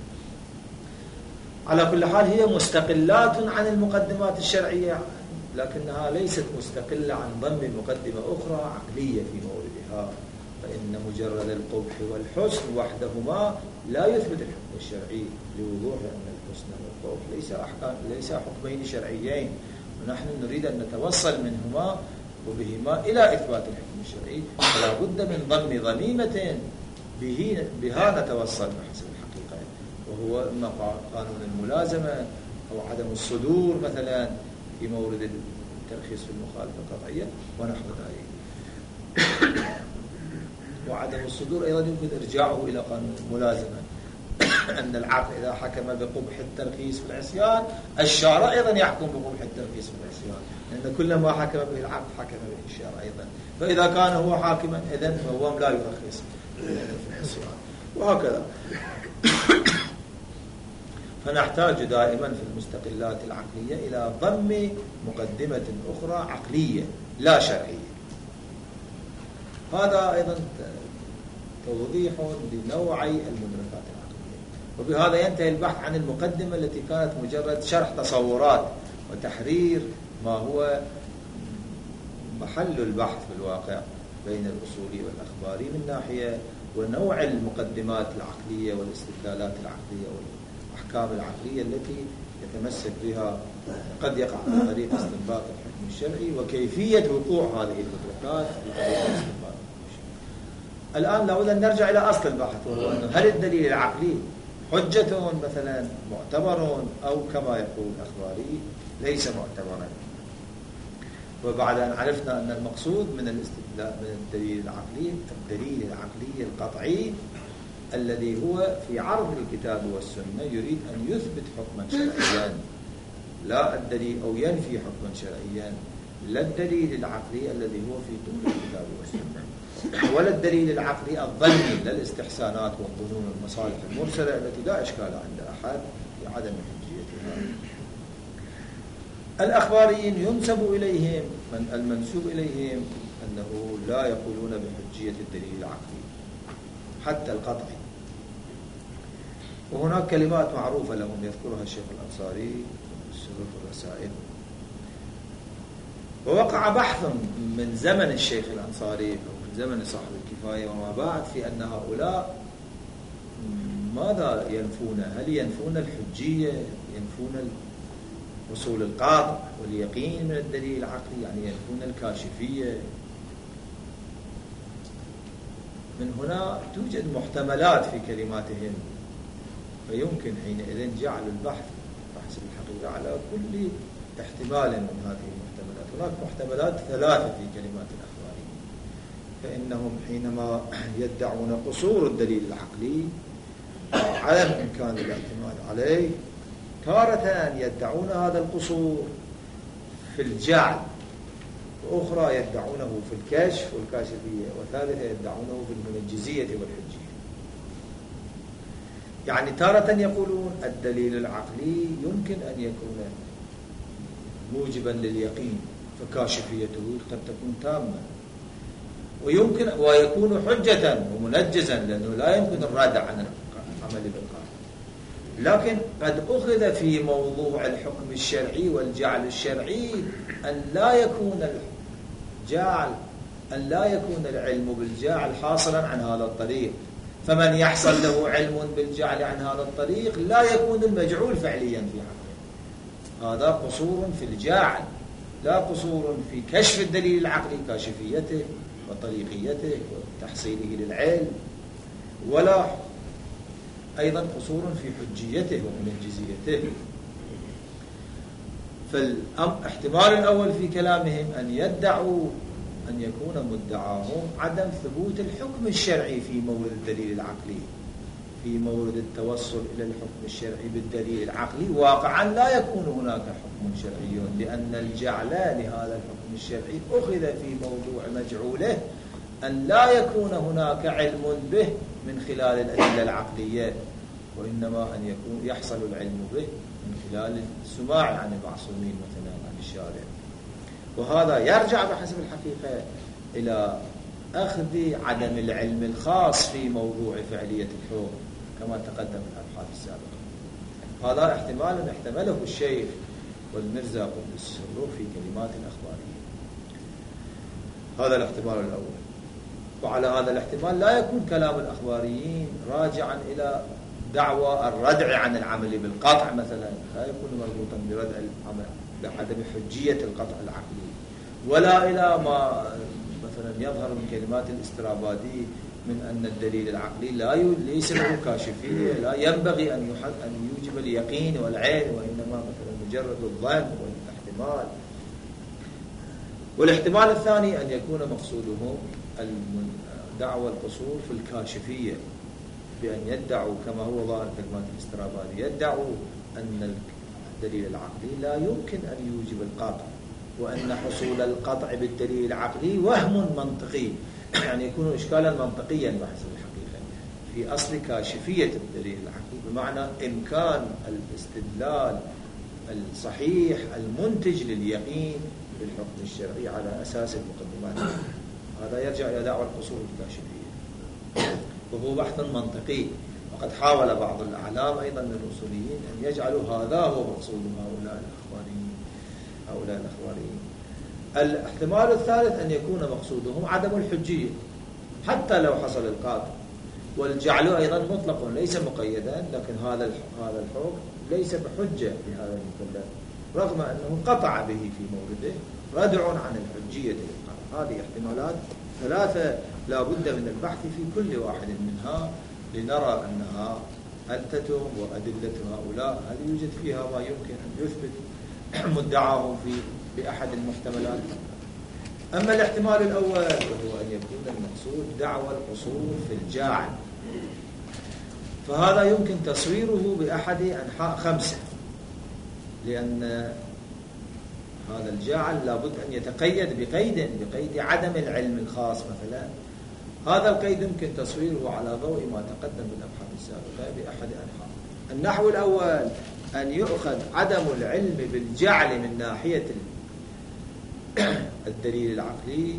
على كل حال هي مستقلات عن المقدمات الشرعية، لكنها ليست مستقلة عن ضم مقدمة أخرى عقلية في موردها، فإن مجرد القبح والحسن وحدهما لا يثبت الحكم الشرعي، لوضوح أن الحسن والقبح ليس حكمين شرعيين، ونحن نريد أن نتوصل منهما وبهما إلى إثبات الحكم الشرعي، فلا بد من ضم ضميمة بها نتوصل بحسب الحقيقة، وهو إما قانون الملازمة أو عدم الصدور مثلا في مورد الترخيص في المخالفة القطعية ونحو ذلك. وعدم الصدور أيضا يمكن إرجاعه إلى قانون الملازمة، أن العقل إذا حكم بقبح الترخيص في العصيان الشارع أيضا يحكم بقبح الترخيص في العصيان، لأن كل ما حكم به العقل حكم به الشارع أيضا، فإذا كان هو حاكما إذن فهو لا يرخص في العصيان، وهكذا. فنحتاج دائما في المستقلات العقلية إلى ضم مقدمة أخرى عقلية لا شرعية. هذا أيضا توضيح لنوعي المدركات العقلية. وبهذا ينتهي البحث عن المقدمة التي كانت مجرد شرح تصورات وتحرير ما هو محل البحث في الواقع بين الأصولي والأخباري من ناحية، ونوع المقدمات العقلية والاستدلالات العقلية والأحكام العقلية التي يتمسك بها قد يقع عن طريق استنباط الحكم الشرعي، وكيفية وقوع هذه المدركات في طريق استنباط الحكم الشرعي. الآن لابد أن نرجع إلى أصل البحث، وهو أنه هل الدليل العقلي حجة مثلا معتبر أو كما يقول الأخباري ليس معتبرا. وبعد أن عرفنا أن المقصود من الاستدلال من الدليل العقلي القطعي الذي هو في عرض الكتاب والسنة يريد أن يثبت حكما شرعيا لا الدليل أو ينفي حكما شرعيا، لا الدليل العقلي الذي هو في طول الكتاب والسنة، ولا الدليل العقلي الظني للاستحسانات والظنون والمصالح المرسلة التي لا إشكال عند أحد في عدم حجيتها. الأخباريين ينسب إليهم المنسوب إليهم أنه لا يقولون بحجية الدليل العقلي حتى القطعي، وهناك كلمات معروفة لهم يذكرها الشيخ الأنصاري في السلوك والرسائل. ووقع بحث من زمن الشيخ الأنصاري ومن زمن صاحب الكفاية وما بعد في أن هؤلاء ماذا ينفون؟ هل ينفون الحجية؟ ينفون وصول القاطع واليقين من الدليل العقلي؟ يعني ينفون الكاشفية؟ من هنا توجد محتملات في كلماتهم، فيمكن حينئذ جعل البحث بحث الحقيقة على كل احتمال من هذه المحتملات. هناك محتملات 3 في كلمات الأخباريين، فإنهم حينما يدعون قصور الدليل العقلي عدم إمكان الاعتماد عليه، تارة يدعون هذا القصور في الجعل، وأخرى يدعونه في الكشف والكاشفية، وثالثة يدعونه في المنجزية والحجية. يعني تارة يقولون الدليل العقلي يمكن أن يكون موجبا لليقين فكاشفيته قد تكون تامة، ويكون حجة ومنجزا لأنه لا يمكن الردع عن العمل بالقاطع. لكن قد أخذ في موضوع الحكم الشرعي والجعل الشرعي أن لا يكون العلم بالجعل حاصلا عن هذا الطريق، فمن يحصل له علم بالجعل عن هذا الطريق لا يكون المجعول فعليا في حقه. هذا قصور في الجعل، لا قصور في كشف الدليل العقلي كاشفيته وطريقيته وتحصيله للعلم، ولا أيضا قصور في حجيته ومنجزيته. فالاحتمال الأول في كلامهم أن يدعوا أن يكون مدعاهم عدم ثبوت الحكم الشرعي في مورد الدليل العقلي، في مورد التوصل إلى الحكم الشرعي بالدليل العقلي. واقعا لا يكون هناك حكم شرعي، لأن الجعل لهذا الحكم الشرعي أخذ في موضوع مجعوله أن لا يكون هناك علم به من خلال الأدلة العقلية، وإنما أن يكون يحصل العلم به من خلال السماع عن المعصومين مثلا عن الشارع. وهذا يرجع بحسب الحقيقة إلى أخذ عدم العلم الخاص في موضوع فعلية الحكم كما تقدم في الأبحاث السابقة. هذا احتمال احتمله الشيخ والمرزا قدس السرور في كلمات الأخبارية. هذا الاحتمال الأول. وعلى هذا الاحتمال لا يكون كلام الأخباريين راجعا إلى دعوى الردع عن العمل بالقطع مثلا، لا يكون مربوطا بردع العمل بعدم حجية القطع العقلي، ولا إلى ما مثلا يظهر من كلمات الاسترابادي من أن الدليل العقلي ليس له كاشفية، لا ينبغي أن يوجب اليقين والعين، وإنما مثلا مجرد الظن والاحتمال. والاحتمال الثاني أن يكون مقصودهم دعوى القصور في الكاشفية، بأن يدعوا كما هو ظاهر كلمات الاسترابادي، يدعوا أن الدليل العقلي لا يمكن أن يوجب القطع، وأن حصول القطع بالدليل العقلي وهم منطقي، يعني يكون إشكالا منطقيا بحسب الحقيقة في أصل كاشفية الدليل العقلي، بمعنى إمكان الاستدلال الصحيح المنتج لليقين بالحكم الشرعي على أساس المقدمات. هذا يرجع إلى دعوى القصور الكاشفية، وهو بحث منطقي. وقد حاول بعض الأعلام أيضا من الأصوليين أن يجعلوا هذا هو مقصود هؤلاء الأخباريين. الاحتمال الثالث أن يكون مقصودهم عدم الحجية حتى لو حصل القاطع، والجعل أيضا مطلق ليس مقيدا، لكن هذا الحكم ليس بحجة لهذا المكلف رغم أنه قطع به في مورده، ردع عن الحجية للقطع. هذه احتمالات 3 لا بد من البحث في كل واحد منها لنرى أنها ألتتهم وأدلة هؤلاء هل يوجد فيها ما يمكن أن يثبت مدعاهم بأحد المحتملات. أما الاحتمال الأول وهو أن يكون المقصود دعوى القصور في الجاعل، فهذا يمكن تصويره بأحد أنحاء 5، لأن هذا الجاعل لابد أن يتقيد بقيد عدم العلم الخاص مثلا. هذا القيد يمكن تصويره على ضوء ما تقدم بالأبحاث السابقة بأحد أنحاء. النحو الأول أن يؤخذ عدم العلم بالجعل من ناحية الدليل العقلي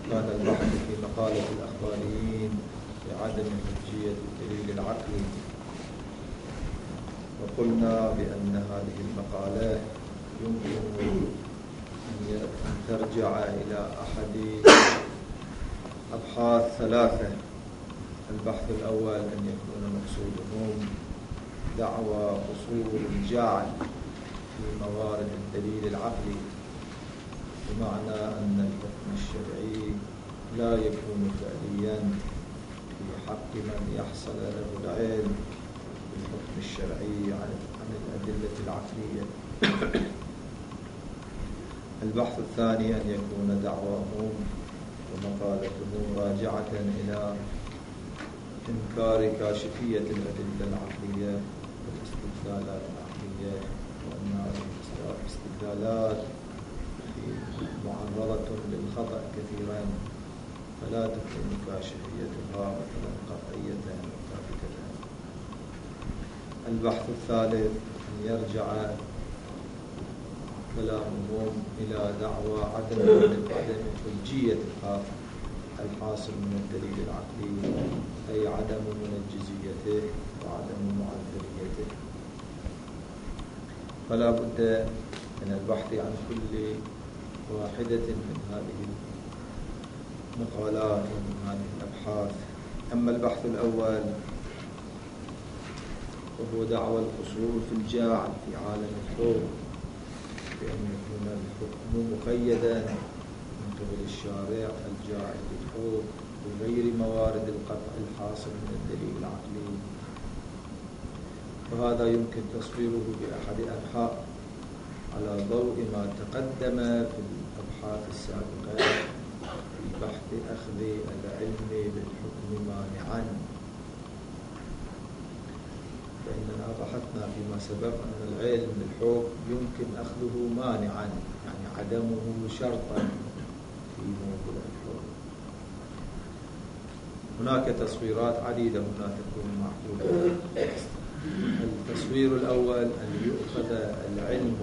كان البحث في مقالة الأخباريين بعدم حجية الدليل العقلي، وقلنا بأن هذه المقالة يمكن أن ترجع إلى أحد أبحاث ثلاثة. البحث الأول أن يكون مقصودهم دعوى أصول الجعل في موارد الدليل العقلي، بمعنى أن الحكم الشرعي لا يكون فعليا في حق من يحصل له العلم بالحكم الشرعي عن الأدلة العقلية. البحث الثاني أن يكون دعواهم ومقالتهم راجعة إلى إنكار كاشفية الأدلة العقلية والاستدلالات العقلية، وأن هذه الاستدلالات معرضة للخطأ كثيرا، فلا تكون كاشفيتها مثلا قطعية ثابتة. البحث الثالث أن يرجع كلامهم إلى دعوى عدم حجية الحاصل من الدليل العقلي، أي عدم منجزيته وعدم معذريته. فلا بد من البحث عن كل واحدة من هذه المقالات ومن هذه الأبحاث. أما البحث الأول وهو دعوى الأصول في الجاعل في عالم الحكم، بأن يكون الحكم مقيدا من قبل الشارع الجاعل للحكم بغير موارد القطع الحاصل من الدليل العقلي. وهذا يمكن تصويره بأحد أنحاء على ضوء ما تقدم في الأبحاث السابقة في بحث أخذ العلم بالحكم مانعا. فإننا بحثنا فيما سبق أن العلم بالحكم يمكن أخذه مانعا، يعني عدمه شرطا في موضوع الحكم. هناك تصويرات عديدة هنا تكون معقولة. التصوير الأول أن يؤخذ العلم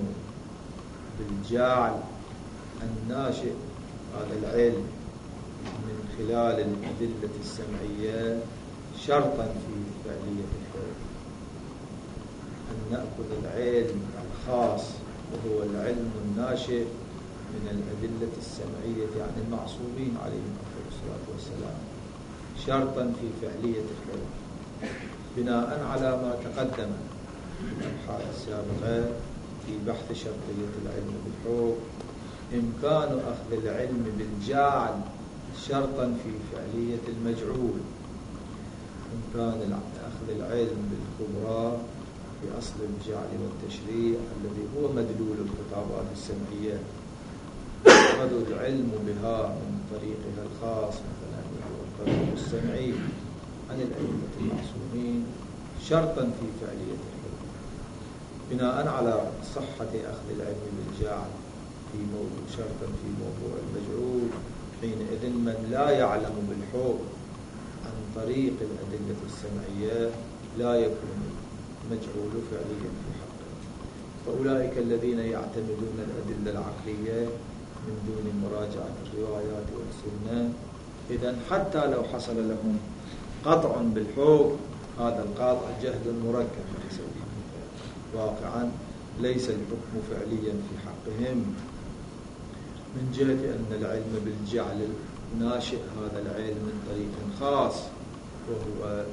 بالجاعل الناشئ، هذا العلم من خلال الأدلة السمعية شرطا في فعلية الحكم. أن نأخذ العلم الخاص وهو العلم الناشئ من الأدلة السمعية عن المعصومين عليهم الصلاة والسلام شرطا في فعلية الحكم، بناء على ما تقدم في الأبحاث السابقة في بحث شرطية العلم بالحكم. إمكان أخذ العلم بالجاعل شرطا في فعلية المجعول. إمكان أخذ العلم بالكبرى في أصل الجعل والتشريع الذي هو مدلول الخطابات السمعية، أخذ العلم بها من طريقها الخاص مثلا وهو الطريق السمعي عن الأئمة المعصومين شرطا في فعلية الحكم. بناء على صحة أخذ العلم بالجاعل في موضوع شرطا في موضوع المجعول، حينئذ من لا يعلم بالحكم عن طريق الأدلة السمعية لا يكون مجعول فعليا في حقه. فأولئك الذين يعتمدون الأدلة العقلية من دون مراجعة الروايات والسنة، إذن حتى لو حصل لهم قطع بالحكم، هذا القطع جهد مركب واقعا ليس الحكم فعليا في حقهم، من جهة أن العلم بالجعل الناشئ هذا العلم من طريق خاص وهو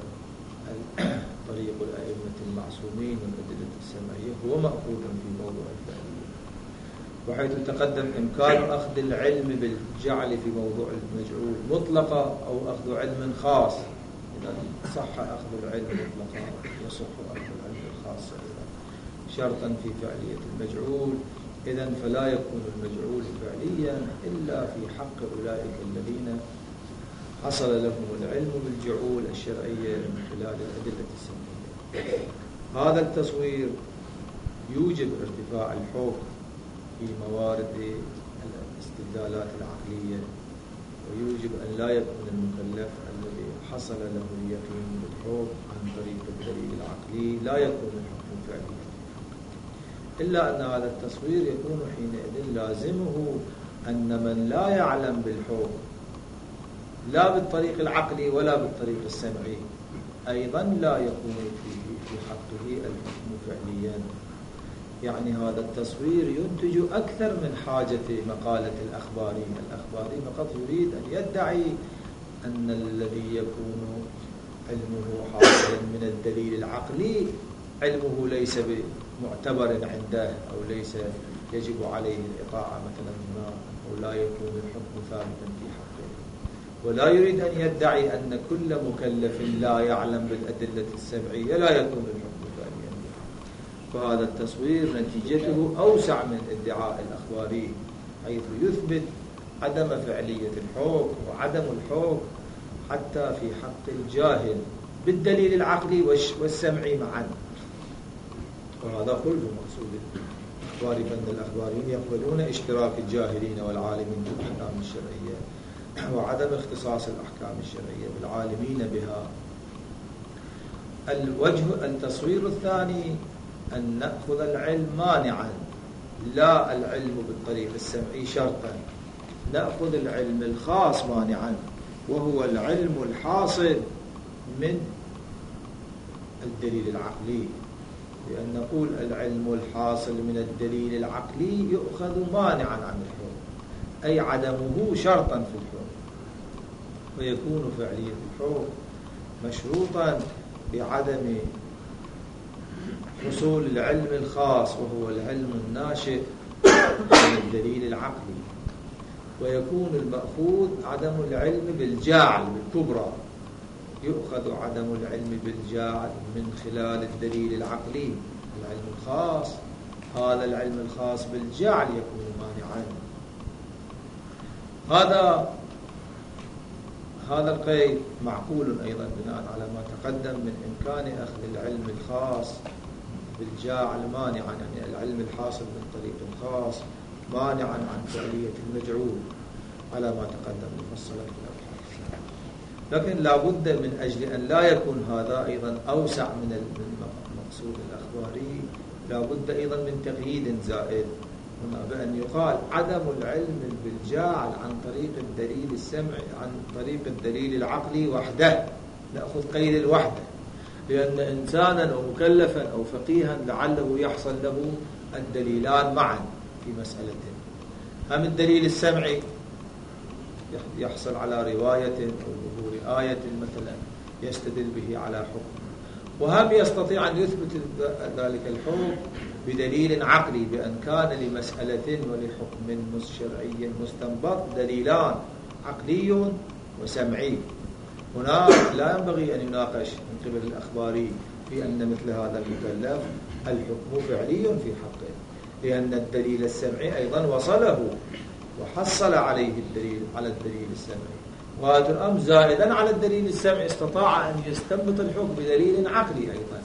طريق الأئمة المعصومين والأدلة السمعية هو مأخوذ في موضوع الفعلية. وحيث تقدم إمكان أخذ العلم بالجعل في موضوع المجعول مطلقة أو أخذ علم خاص، إذا صح أخذ العلم مطلقا يصح أخذ العلم الخاص شرطا في فعلية المجعول، إذن فلا يكون المجعول فعليا إلا في حق أولئك الذين حصل لهم العلم بالجعول الشرعية من خلال الأدلة السمعية. هذا التصوير يوجب ارتفاع الحكم في موارد الاستدلالات العقلية، ويوجب أن لا يكون المكلف الذي حصل له اليقين بالحكم عن طريق الدليل العقلي لا يكون الحكم فعليا، إلا أن هذا التصوير يكون حينئذ لازمه أن من لا يعلم بالحكم لا بالطريق العقلي ولا بالطريق السمعي أيضا لا يكون في حقه الحكم فعليا. يعني هذا التصوير ينتج أكثر من حاجة مقالة الأخباري. الأخباري فقط يريد أن يدعي أن الذي يكون علمه حاصلا من الدليل العقلي علمه ليس معتبر عنده أو ليس يجب عليه الإطاعة مثلا ما، أو لا يكون الحكم ثابتا في حقه. ولا يريد أن يدعي أن كل مكلف لا يعلم بالأدلة السمعية لا يكون الحكم فعليا. فهذا التصوير نتيجته أوسع من ادعاء الأخباري، حيث يثبت عدم فعلية الحكم وعدم الحكم حتى في حق الجاهل بالدليل العقلي والسمعي معا. وهذا خلف مقصود الأخبار، فإن الأخباريين يقبلون اشتراك الجاهلين والعالمين بالأحكام الشرعية وعدم اختصاص الأحكام الشرعية بالعالمين بها. التصوير الثاني أن نأخذ العلم مانعا، لا العلم بالطريق السمعي شرطا، نأخذ العلم الخاص مانعا، وهو العلم الحاصل من الدليل العقلي. لأن نقول العلم الحاصل من الدليل العقلي يؤخذ مانعا عن الحكم، أي عدمه شرطا في الحكم، ويكون فعلية الحكم مشروطا بعدم حصول العلم الخاص وهو العلم الناشئ من الدليل العقلي. ويكون المأخوذ عدم العلم بالجاعل بالكبرى، يؤخذ عدم العلم بالجاعل من خلال الدليل العقلي. العلم الخاص، هذا العلم الخاص بالجاعل يكون مانعا. هذا القيد معقول أيضا بناء على ما تقدم من إمكان أخذ العلم الخاص بالجاعل مانعا، يعني العلم الحاصل من طريق خاص مانعا عن فعلية المجعول على ما تقدم مفصلا في الأبحاث. لكن لا بد من أجل أن لا يكون هذا أيضا أوسع من المقصود الأخباري، لا بد أيضا من تقييد زائد هنا بأن يقال عدم العلم بالجاعل عن طريق الدليل السمعي، عن طريق الدليل العقلي وحده. نأخذ قيد الوحدة، لأن إنسانا أو مكلفا أو فقيها لعله يحصل له الدليلان معا في مسألة. هم الدليل السمعي يحصل على رواية أو ظهور آية مثلا يستدل به على حكم، وهم يستطيع أن يثبت ذلك الحكم بدليل عقلي بأن كان لمسألة ولحكم شرعي مستنبط دليلان عقلي وسمعي. هنا لا ينبغي أن يناقش من قبل الأخباري في أن مثل هذا المكلف الحكم فعلي في حقه، لأن الدليل السمعي أيضا وصله وحصل عليه الدليل على الدليل السمعي، وهذا الأمر زائدا على الدليل السمعي استطاع أن يستنبط الحكم بدليل عقلي أيضا.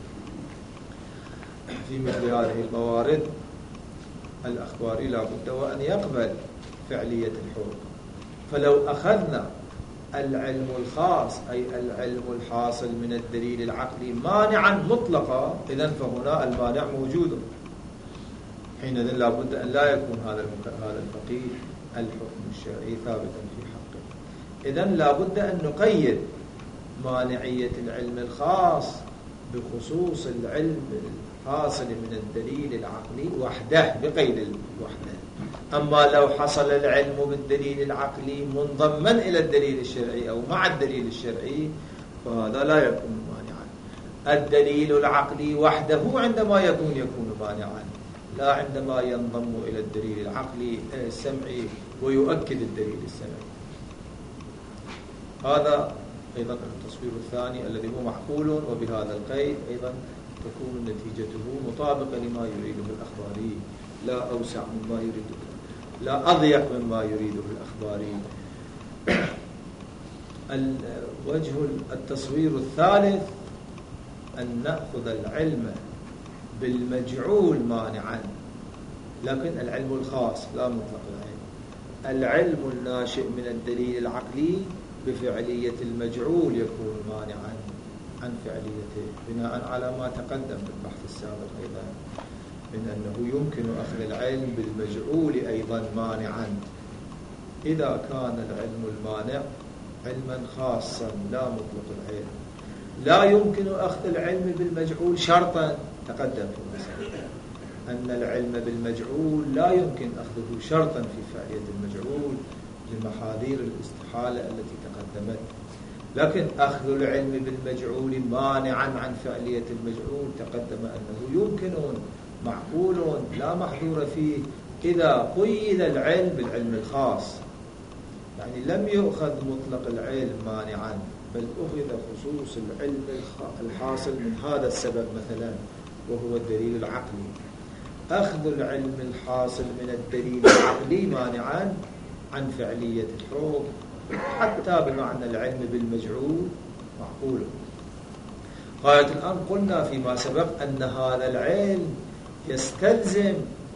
في مثل هذه الموارد الأخباري لا بد وأن يقبل فعلية الحكم. فلو أخذنا العلم الخاص أي العلم الحاصل من الدليل العقلي مانعا مطلقا، إذن فهنا المانع موجود، حينئذ لا بد أن لا يكون هذا الفقيه الحكم الشرعي ثابتا في حقه. إذن لا بد أن نقيد مانعية العلم الخاص بخصوص العلم الحاصل من الدليل العقلي وحده بقيد الوحدة. أما لو حصل العلم بالدليل العقلي منضما إلى الدليل الشرعي أو مع الدليل الشرعي فهذا لا يكون مانعا. الدليل العقلي وحده عندما يكون مانعا، لا عندما ينضم إلى الدليل العقلي السمعي ويؤكد الدليل السمعي. هذا أيضا التصوير الثاني الذي هو معقول، وبهذا القيد أيضا تكون نتيجته مطابقة لما يريده الأخباري، لا أوسع مما يريده، لا أضيق مما يريده الأخباري. وجه التصوير الثالث أن نأخذ العلم بالمجعول مانعا، لكن العلم الخاص لا مطلق العلم الناشئ من الدليل العقلي بفعلية المجعول يكون مانعا عن فعليته، بناء على ما تقدم في البحث السابق أيضا من أنه يمكن أخذ العلم بالمجعول أيضا مانعا إذا كان العلم المانع علما خاصا لا مطلق العلم. لا يمكن أخذ العلم بالمجعول شرطا، تقدم في المسألة أن العلم بالمجعول لا يمكن أخذه شرطا في فعلية المجعول لمحاذير الاستحالة التي تقدمت. لكن أخذ العلم بالمجعول مانعا عن فعلية المجعول تقدم أنه يمكن معقول لا محظور فيه إذا قيد العلم بالعلم الخاص. يعني لم يؤخذ مطلق العلم مانعا، بل أخذ خصوص العلم الحاصل من هذا السبب مثلا، وهو الدليل العقلي. أخذ العلم الحاصل من الدليل العقلي مانعا عن فعلية الحكم حتى بمعنى العلم بالمجعول معقول. غاية الآن قلنا فيما سبق أن هذا العلم يستلزم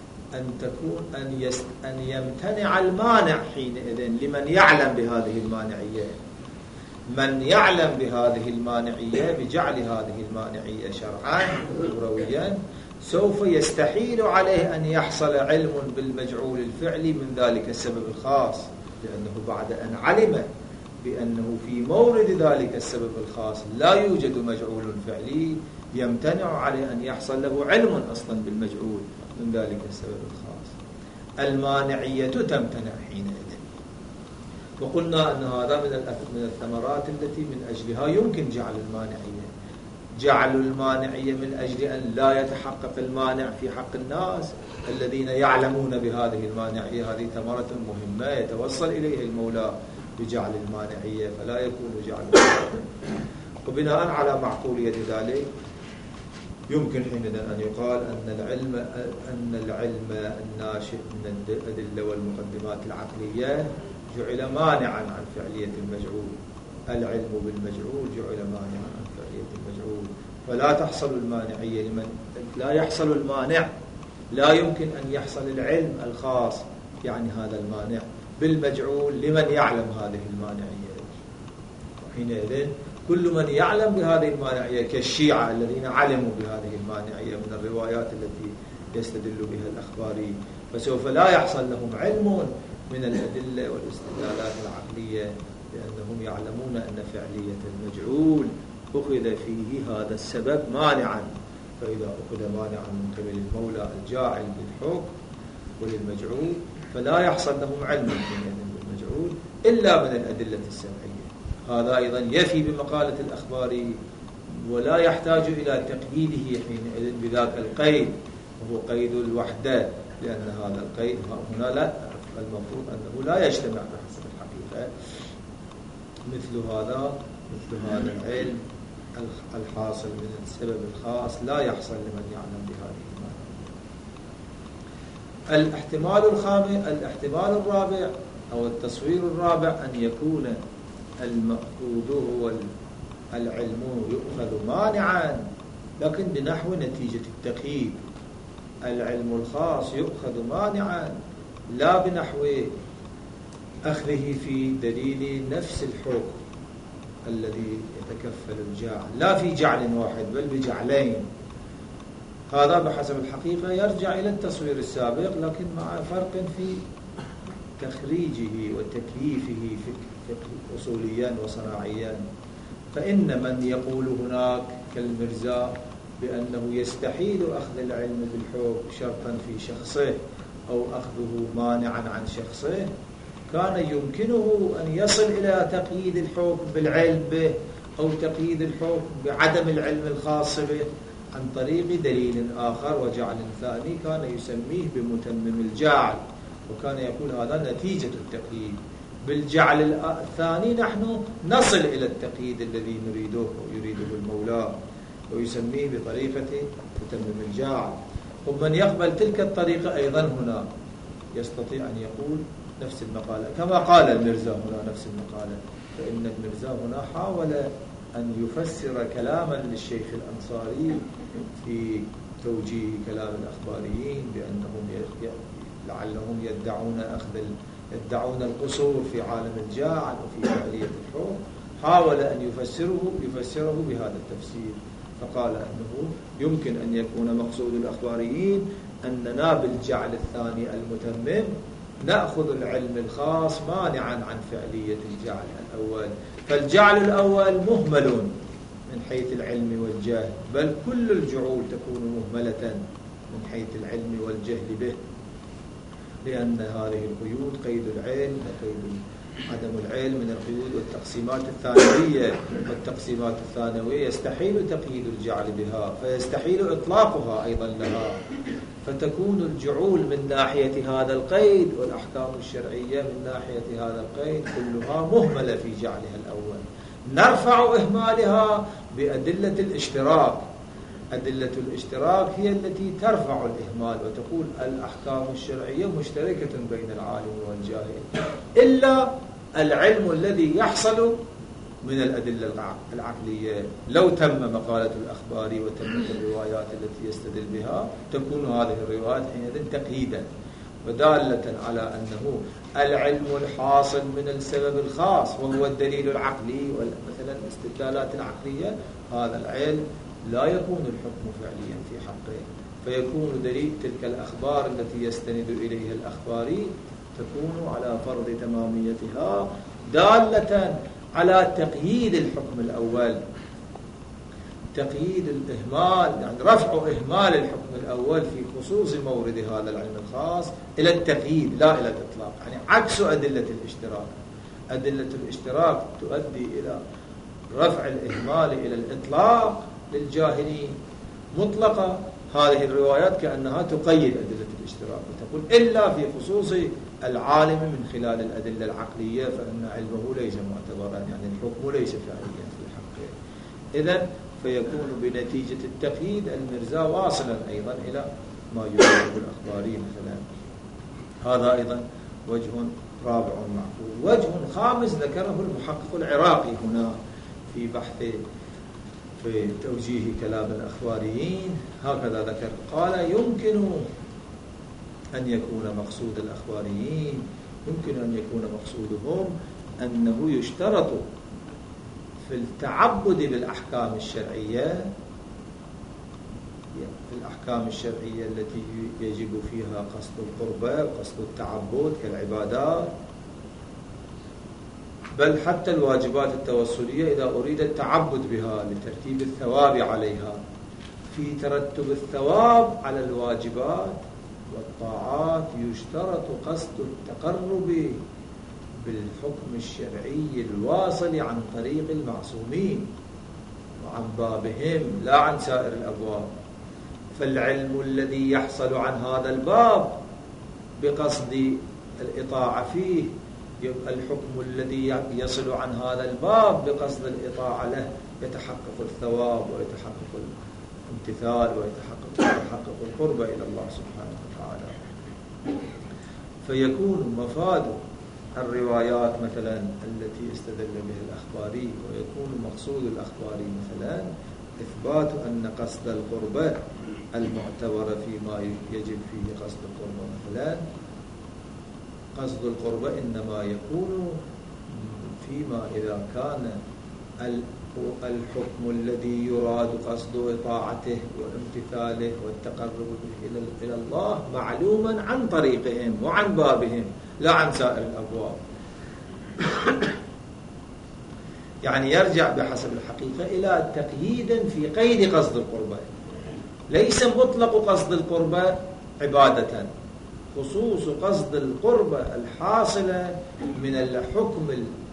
أن يمتنع المانع حينئذ لمن يعلم بهذه المانعية. من يعلم بهذه المانعية بجعل هذه المانعية شرعا ضروريا سوف يستحيل عليه أن يحصل علم بالمجعول الفعلي من ذلك السبب الخاص، لأنه بعد أن علم بأنه في مورد ذلك السبب الخاص لا يوجد مجعول فعلي، يمتنع عليه أن يحصل له علم أصلا بالمجعول من ذلك السبب الخاص. المانعية تمتنع حينئذ. وقلنا أن هذا من الثمرات التي من أجلها يمكن جعل المانعية من أجل أن لا يتحقق المانع في حق الناس الذين يعلمون بهذه المانعية. هذه ثمرة مهمة يتوصل إليه المولى بجعل المانعية، فلا يكون جعل. وبناء على معقولية ذلك يمكن حينئذ أن يقال أن العلم الناشئ من الأدلة والمقدمات العقلية جعل مانعا عن فعلية المجعول. العلم بالمجعول جعل مانعا عن فعلية المجعول، فلا تحصل المانعية لمن لا يحصل المانع. لا يمكن أن يحصل العلم الخاص يعني هذا المانع بالمجعول لمن يعلم هذه المانعية. وحينئذ كل من يعلم بهذه المانعية كالشيعة الذين علموا بهذه المانعية من الروايات التي يستدل بها الأخباري، فسوف لا يحصل لهم علم من الأدلة والاستدلالات العقلية، لأنهم يعلمون أن فعلية المجعول أخذ فيه هذا السبب مانعا. فإذا أخذ مانعا من قبل المولى الجاعل بالحكم وللمجعول فلا يحصل لهم علم بالمجعول إلا من الأدلة السمعية. هذا أيضا يفي بمقالة الأخباري ولا يحتاج إلى تقييده حينئذ بذاك القيد، وهو قيد الوحدة، لأن هذا القيد هنا لا المفروض أنه لا يجتمع بحسب الحقيقة. مثل هذا العلم الحاصل من السبب الخاص لا يحصل لمن يعلم بهذه المعنى. الاحتمال الرابع أو التصوير الرابع أن يكون المأخوذ هو العلم يؤخذ مانعا لكن بنحو نتيجة التقييد. العلم الخاص يؤخذ مانعا لا بنحو أخذه في دليل نفس الحكم الذي يتكفل الجعل، لا في جعل واحد بل بجعلين. هذا بحسب الحقيقة يرجع إلى التصوير السابق، لكن مع فرق في تخريجه وتكييفه أصوليا وصناعيا. فإن من يقول هناك كالمرزا بأنه يستحيل أخذ العلم بالحكم شرطا في شخصه أو أخذه مانعا عن شخصه، كان يمكنه أن يصل إلى تقييد الحكم بالعلم به أو تقييد الحكم بعدم العلم الخاص به عن طريق دليل آخر وجعل ثاني كان يسميه بمتمم الجعل، وكان يقول هذا نتيجة التقييد. بالجعل الثاني نحن نصل إلى التقييد الذي نريده ويريده المولى ويسميه بطريقة متمم الجعل. ومن يقبل تلك الطريقة أيضا هنا يستطيع أن يقول نفس المقالة كما قال المرزا هنا نفس المقالة. فإن المرزا هنا حاول أن يفسر كلاما للشيخ الأنصاري في توجيه كلام الأخباريين بأنهم لعلهم يدعون القصور في عالم الجاعل وفي فعلية الحكم. حاول أن يفسره بهذا التفسير، فقال أنه يمكن أن يكون مقصود الأخباريين أننا بالجعل الثاني المتمم نأخذ العلم الخاص مانعا عن فعلية الجعل الأول، فالجعل الأول مهمل من حيث العلم والجهل، بل كل الجعول تكون مهملة من حيث العلم والجهل به، لأن هذه القيود قيد العلم وقيد عدم العلم من القيود والتقسيمات الثانوية، والتقسيمات الثانوية يستحيل تقييد الجعل بها، فيستحيل إطلاقها أيضا لها، فتكون الجعول من ناحية هذا القيد والأحكام الشرعية من ناحية هذا القيد كلها مهملة في جعلها الأول. نرفع إهمالها بأدلة الاشتراك. أدلة الاشتراك هي التي ترفع الإهمال وتقول الأحكام الشرعية مشتركة بين العالم والجاهل، إلا العلم الذي يحصل من الأدلة العقلية. لو تم مقالة الأخبار وتمت الروايات التي يستدل بها تكون هذه الروايات حينئذ تقييدا ودالة على أنه العلم الحاصل من السبب الخاص وهو الدليل العقلي مثلا الاستدلالات العقلية، هذا العلم لا يكون الحكم فعليا في حقه، فيكون دليل تلك الأخبار التي يستند إليها الأخباري تكون على فرض تماميتها دالة على تقييد الحكم الأول، تقييد الإهمال، يعني رفع إهمال الحكم الأول في خصوص مورد هذا العلم الخاص إلى التقييد لا إلى الإطلاق، يعني عكس أدلة الاشتراك. أدلة الاشتراك تؤدي إلى رفع الإهمال إلى الإطلاق للجاهلين مطلقة. هذه الروايات كأنها تقيد أدلة الاشتراك وتقول إلا في خصوص العالم من خلال الأدلة العقلية فإن علمه ليس معتبرا، يعني الحكم ليس فعليا في حقه. إذن فيكون بنتيجة التقييد المرزا واصلا أيضا إلى ما يوجد الأخباري مثلا. هذا أيضا وجه رابع معقول. وجه خامس ذكره المحقق العراقي هنا في بحث في توجيه كلام الأخباريين، هكذا ذكر، قال يمكن أن يكون مقصود الأخباريين، يمكن أن يكون مقصودهم أنه يشترط في التعبد بالأحكام الشرعية، في الأحكام الشرعية التي يجب فيها قصد القربة وقصد التعبد كالعبادات، بل حتى الواجبات التوسلية إذا أريد التعبد بها لترتيب الثواب عليها، في ترتب الثواب على الواجبات والطاعات يشترط قصد التقرب بالحكم الشرعي الواصل عن طريق المعصومين وعن بابهم لا عن سائر الأبواب. فالعلم الذي يحصل عن هذا الباب بقصد الإطاعة فيه، الحكم الذي يصل عن هذا الباب بقصد الإطاعة له يتحقق الثواب ويتحقق الامتثال ويتحقق القرب إلى الله سبحانه وتعالى. فيكون مفاد الروايات مثلا التي استدل بها الأخباري، ويكون مقصود الأخباري مثلا إثبات أن قصد القربة المعتبر فيما يجب فيه قصد القربة، مثلا قصد القربة إنما يكون فيما إذا كان الحكم الذي يراد قصد إطاعته وامتثاله والتقرب به إلى الله معلوما عن طريقهم وعن بابهم لا عن سائر الأبواب. يعني يرجع بحسب الحقيقة إلى تقييد في قيد قصد القربة، ليس مطلق قصد القربة عبادة، خصوص قصد القربة الحاصلة من الحكم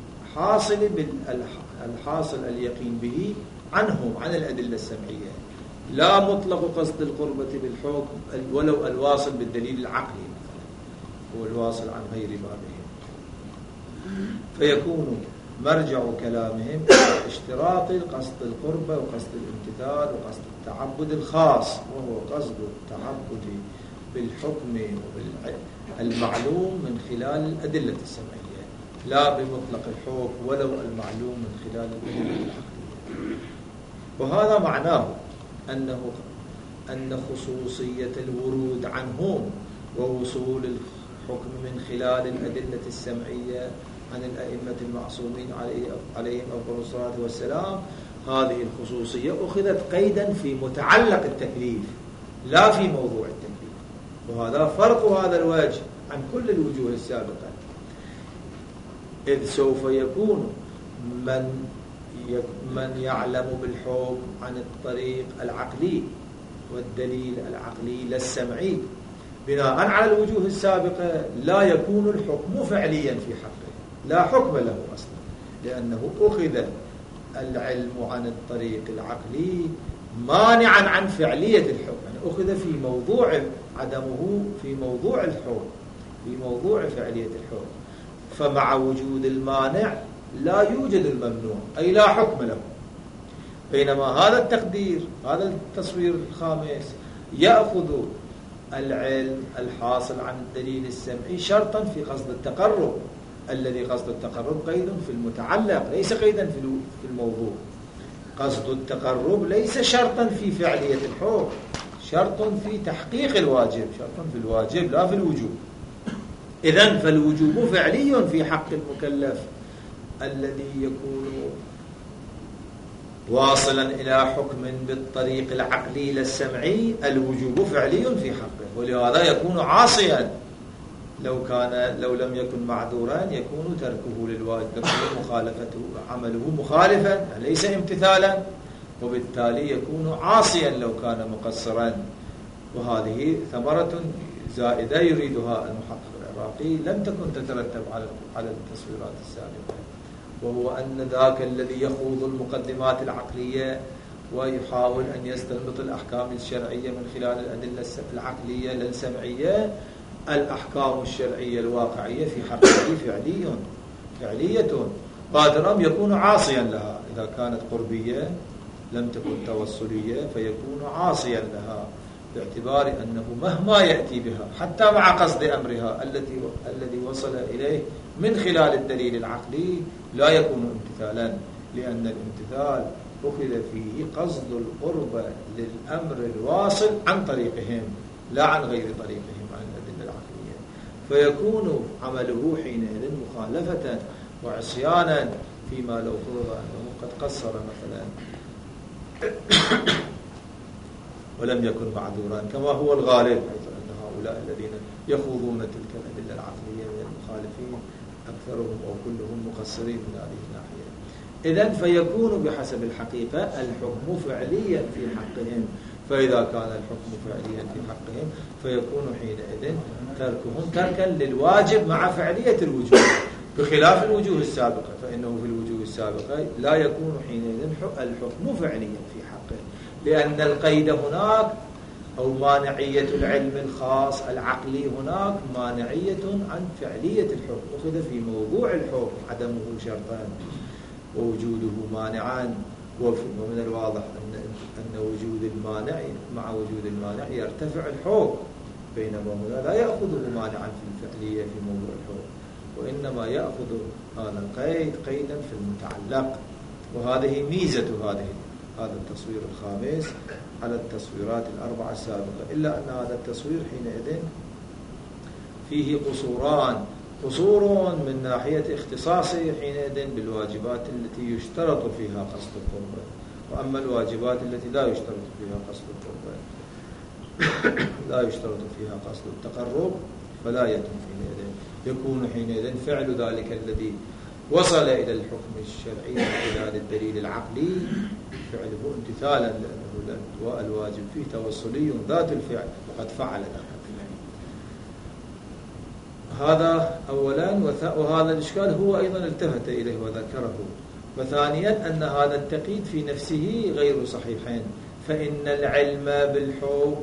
الحاصل اليقين به عنه عن الأدلة السمعية، لا مطلق قصد القربة بالحكم ولو الواصل بالدليل العقلي مثلا هو الواصل عن غير بابهم. فيكون مرجع كلامهم اشتراط قصد القربة وقصد الامتثال وقصد التعبد الخاص، وهو قصد التعبد بالحكم المعلوم من خلال الأدلة السمعية، لا بمطلق الحكم ولو المعلوم من خلال الأدلة العقلية. وهذا معناه أن خصوصية الورود عنهم ووصول الحكم من خلال الأدلة السمعية عن الأئمة المعصومين عليهم أفضل الصلاة والسلام، هذه الخصوصية أخذت قيدا في متعلق التكليف لا في موضوع التكليف. وهذا فرق هذا الوجه عن كل الوجوه السابقة، إذ سوف يكون من يعلم بالحكم عن الطريق العقلي والدليل العقلي لا السمعي بناء على الوجوه السابقة لا يكون الحكم فعليا في حقه، لا حكم له أصلا، لأنه أخذ العلم عن الطريق العقلي مانعا عن فعلية الحكم، يعني أخذ في موضوع عدمه في موضوع الحكم، في موضوع فعلية الحكم، فمع وجود المانع لا يوجد الممنوع، أي لا حكم له. بينما هذا التقدير، هذا التصوير الخامس، يأخذ العلم الحاصل عن الدليل السمعي شرطا في قصد التقرب، الذي قصد التقرب قيد في المتعلق ليس قيدا في الموضوع. قصد التقرب ليس شرطا في فعلية الحكم، شرط في تحقيق الواجب، شرط في الواجب لا في الوجوب. إذن فالوجوب فعلي في حق المكلف الذي يكون واصلا إلى حكم بالطريق العقلي لا السمعي، الوجوب فعلي في حقه، ولهذا يكون عاصيا. لو لم يكن معذورا يكون تركه للواجب، يكون مخالفته عمله مخالفا ليس امتثالا، وبالتالي يكون عاصيا لو كان مقصرا. وهذه ثمرة زائدة يريدها المحقق العراقي لم تكن تترتب على التصويرات السابقة، وهو أن ذاك الذي يخوض المقدمات العقلية ويحاول أن يستنبط الأحكام الشرعية من خلال الأدلة العقلية لا السمعية، الأحكام الشرعية الواقعية في حقه فعلية قادرا يكون عاصيا لها. إذا كانت قربية لم تكن توصلية فيكون عاصيا لها، باعتبار أنه مهما يأتي بها حتى مع قصد أمرها الذي وصل إليه من خلال الدليل العقلي لا يكون امتثالا، لأن الامتثال أخذ فيه قصد القرب للأمر الواصل عن طريقهم لا عن غير طريقهم عن الأدلة العقلية، فيكون عمله حينئذ مخالفة وعصيانا فيما لو فرض أنه قد قصر مثلا ولم يكن معذورا، كما هو الغالب، حيث أن هؤلاء الذين يخوضون تلك الأدلة العقلية من المخالفين أكثرهم أو كلهم مقصرين من هذه الناحية. إذن فيكون بحسب الحقيقة الحكم فعليا في حقهم، فإذا كان الحكم فعليا في حقهم فيكون حينئذ تركهم تركا للواجب مع فعلية الوجوب، بخلاف الوجوه السابقة، فإنه في الوجوه السابقة لا يكون حينئذ الحكم فعليا في حقه، لأن القيد هناك أو مانعية العلم الخاص العقلي هناك مانعية عن فعلية الحكم، أخذ في موضوع الحكم عدمه شرطا ووجوده مانعا، ومن الواضح أن وجود المانع مع وجود المانع يرتفع الحكم، بينما هنا لا يأخذه مانعا في الفعلية في موضوع الحكم، وإنما يأخذ هذا القيد قيدا في المتعلق. وهذه ميزة هذا التصوير الخامس على التصويرات الأربعة السابقة، إلا أن هذا التصوير حينئذ فيه قصور من ناحية اختصاصه حينئذ بالواجبات التي يشترط فيها قصد القربة، وأما الواجبات التي لا يشترط فيها قصد القربة لا يشترط فيها قصد التقرب فلا يتم حينئذ، يكون حينئذ فعل ذلك الذي وصل إلى الحكم الشرعي من خلال الدليل العقلي فعله امتثالا، لأنه الواجب فيه توصلي ذات الفعل وقد فعل ذلك. هذا أولا، وهذا الإشكال هو أيضا التفت إليه وذكره. وثانيا أن هذا التقييد في نفسه غير صحيحين، فإن العلم بالحكم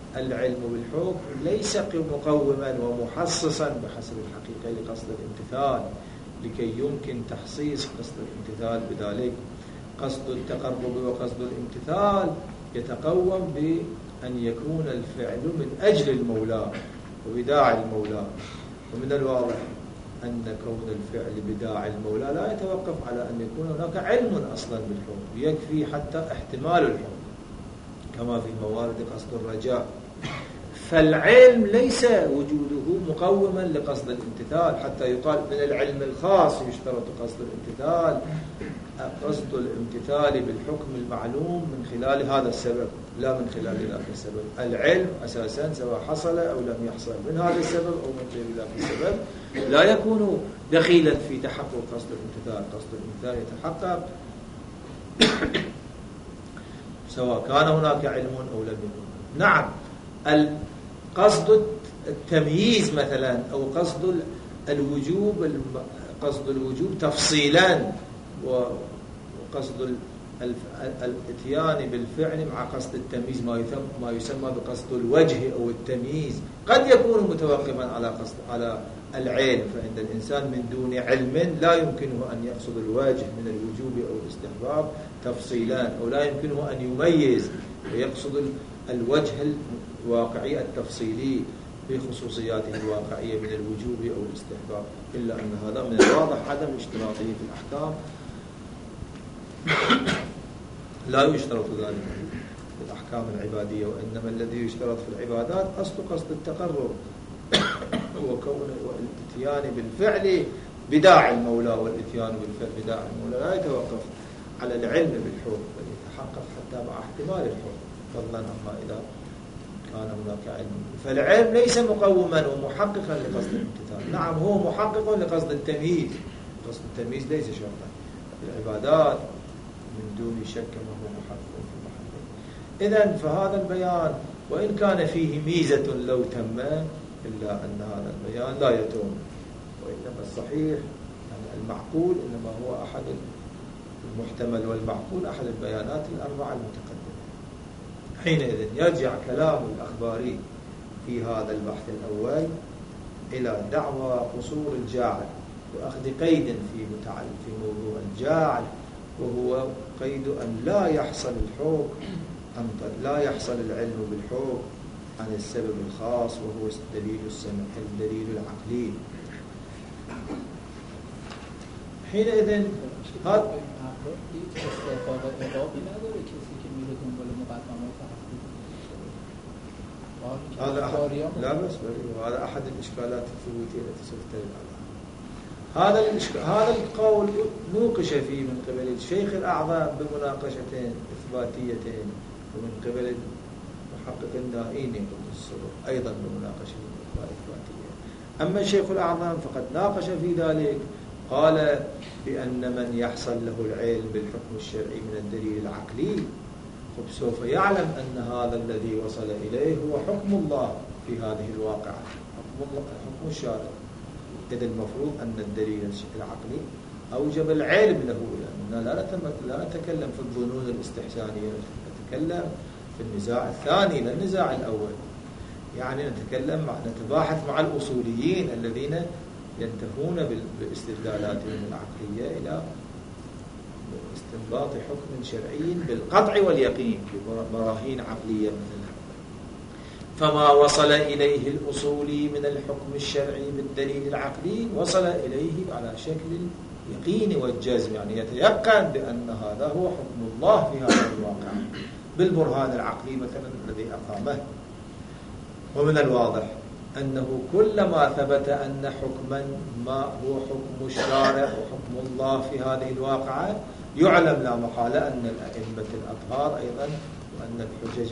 ليس مقوما ومحصصا بحسب الحقيقة لقصد الامتثال، لكي يمكن تحصيص قصد الامتثال بذلك. قصد التقرب وقصد الامتثال يتقوم بأن يكون الفعل من أجل المولى وبداعي المولى، ومن الواضح أن كون الفعل بداعي المولى لا يتوقف على أن يكون هناك علم أصلا بالحكم، يكفي حتى احتمال الحكم كما في موارد قصد الرجاء. فالعلم ليس وجوده مقوما لقصد الامتثال، حتى يقال من العلم الخاص يشترط قصد الامتثال، قصد الامتثال بالحكم المعلوم من خلال هذا السبب لا من خلال ذاك السبب. العلم أساسا سواء حصل أو لم يحصل من هذا السبب أو من غير ذاك السبب لا يكون دخيلا في تحقق قصد الامتثال. قصد الامتثال يتحقق سواء كان هناك علم أو لم يكن. نعم، قصد التمييز مثلا أو قصد الوجوب تفصيلا، وقصد الاتيان بالفعل مع قصد التمييز ما يسمى بقصد الوجه أو التمييز قد يكون متوقفا على العلم. فإن الإنسان من دون علم لا يمكنه أن يقصد الوجه من الوجوب أو الاستحباب تفصيلا، أو لا يمكنه أن يميز ويقصد الوجه الواقعي التفصيلي بخصوصياته الواقعية من الوجوب أو الاستحباب، إلا أن هذا من الواضح عدم اشتراطه في الأحكام. لا يشترط ذلك في الأحكام العبادية، وإنما الذي يشترط في العبادات أصل قصد التقرب وكون والاتيان بالفعل بداعي المولى، والاتيان بالفعل بداعي المولى لا يتوقف على العلم بالحكم بل يتحقق حتى مع احتمال الحكم، فضلا عما إذا كان هناك علم. فالعلم ليس مقوما ومحققا لقصد الامتثال. نعم، هو محقق لقصد التمييز، قصد التمييز ليس شرطا في العبادات من دون شك ما هو محقق في محله. إذن فهذا البيان وإن كان فيه ميزة لو تم، إلا أن هذا البيان لا يتم، وإنما الصحيح يعني المعقول إنما هو أحد المحتمل والمعقول أحد البيانات الأربعة المتقدمة. حينئذ يرجع كلام الأخباري في هذا البحث الأول إلى دعوى قصور الجاعل وأخذ قيد في موضوع الجاعل، وهو قيد أن لا يحصل الحكم لا يحصل العلم بالحكم عن السبب الخاص وهو الدليل العقلي. حينئذ هذا لا بس هذا أحد الإشكالات الثبوتية التي سوف هذا القول نوقش فيه من قبل الشيخ الأعظم بمناقشتين إثباتيتين، ومن قبل المحقق النائين أيضا بمناقشة إثباتية. أما الشيخ الأعظم فقد ناقش في ذلك، قال بأن من يحصل له العلم بالحكم الشرعي من الدليل العقلي سوف يعلم أن هذا الذي وصل إليه هو حكم الله في هذه الواقعة، حكم الشارع. إذا المفروض أن الدليل العقلي أوجب العلم له، لأننا لا نتكلم في الظنون الاستحسانية، نتكلم في النزاع الثاني لا النزاع الأول. يعني نتباحث مع الأصوليين الذين ينتهون باستدلالاتهم العقلية إلى استنباط حكم شرعي بالقطع واليقين ببراهين عقلية مثلها. فما وصل إليه الأصولي من الحكم الشرعي بالدليل العقلي وصل إليه على شكل اليقين والجزم، يعني يتيقن بأن هذا هو حكم الله في هذا الواقع بالبرهان العقلي مثلا الذي أقامه. ومن الواضح أنه كلما ثبت أن حكما ما هو حكم الشارع وحكم الله في هذه الواقعة يعلم لا محالة أن الأئمة الأطهار أيضا وأن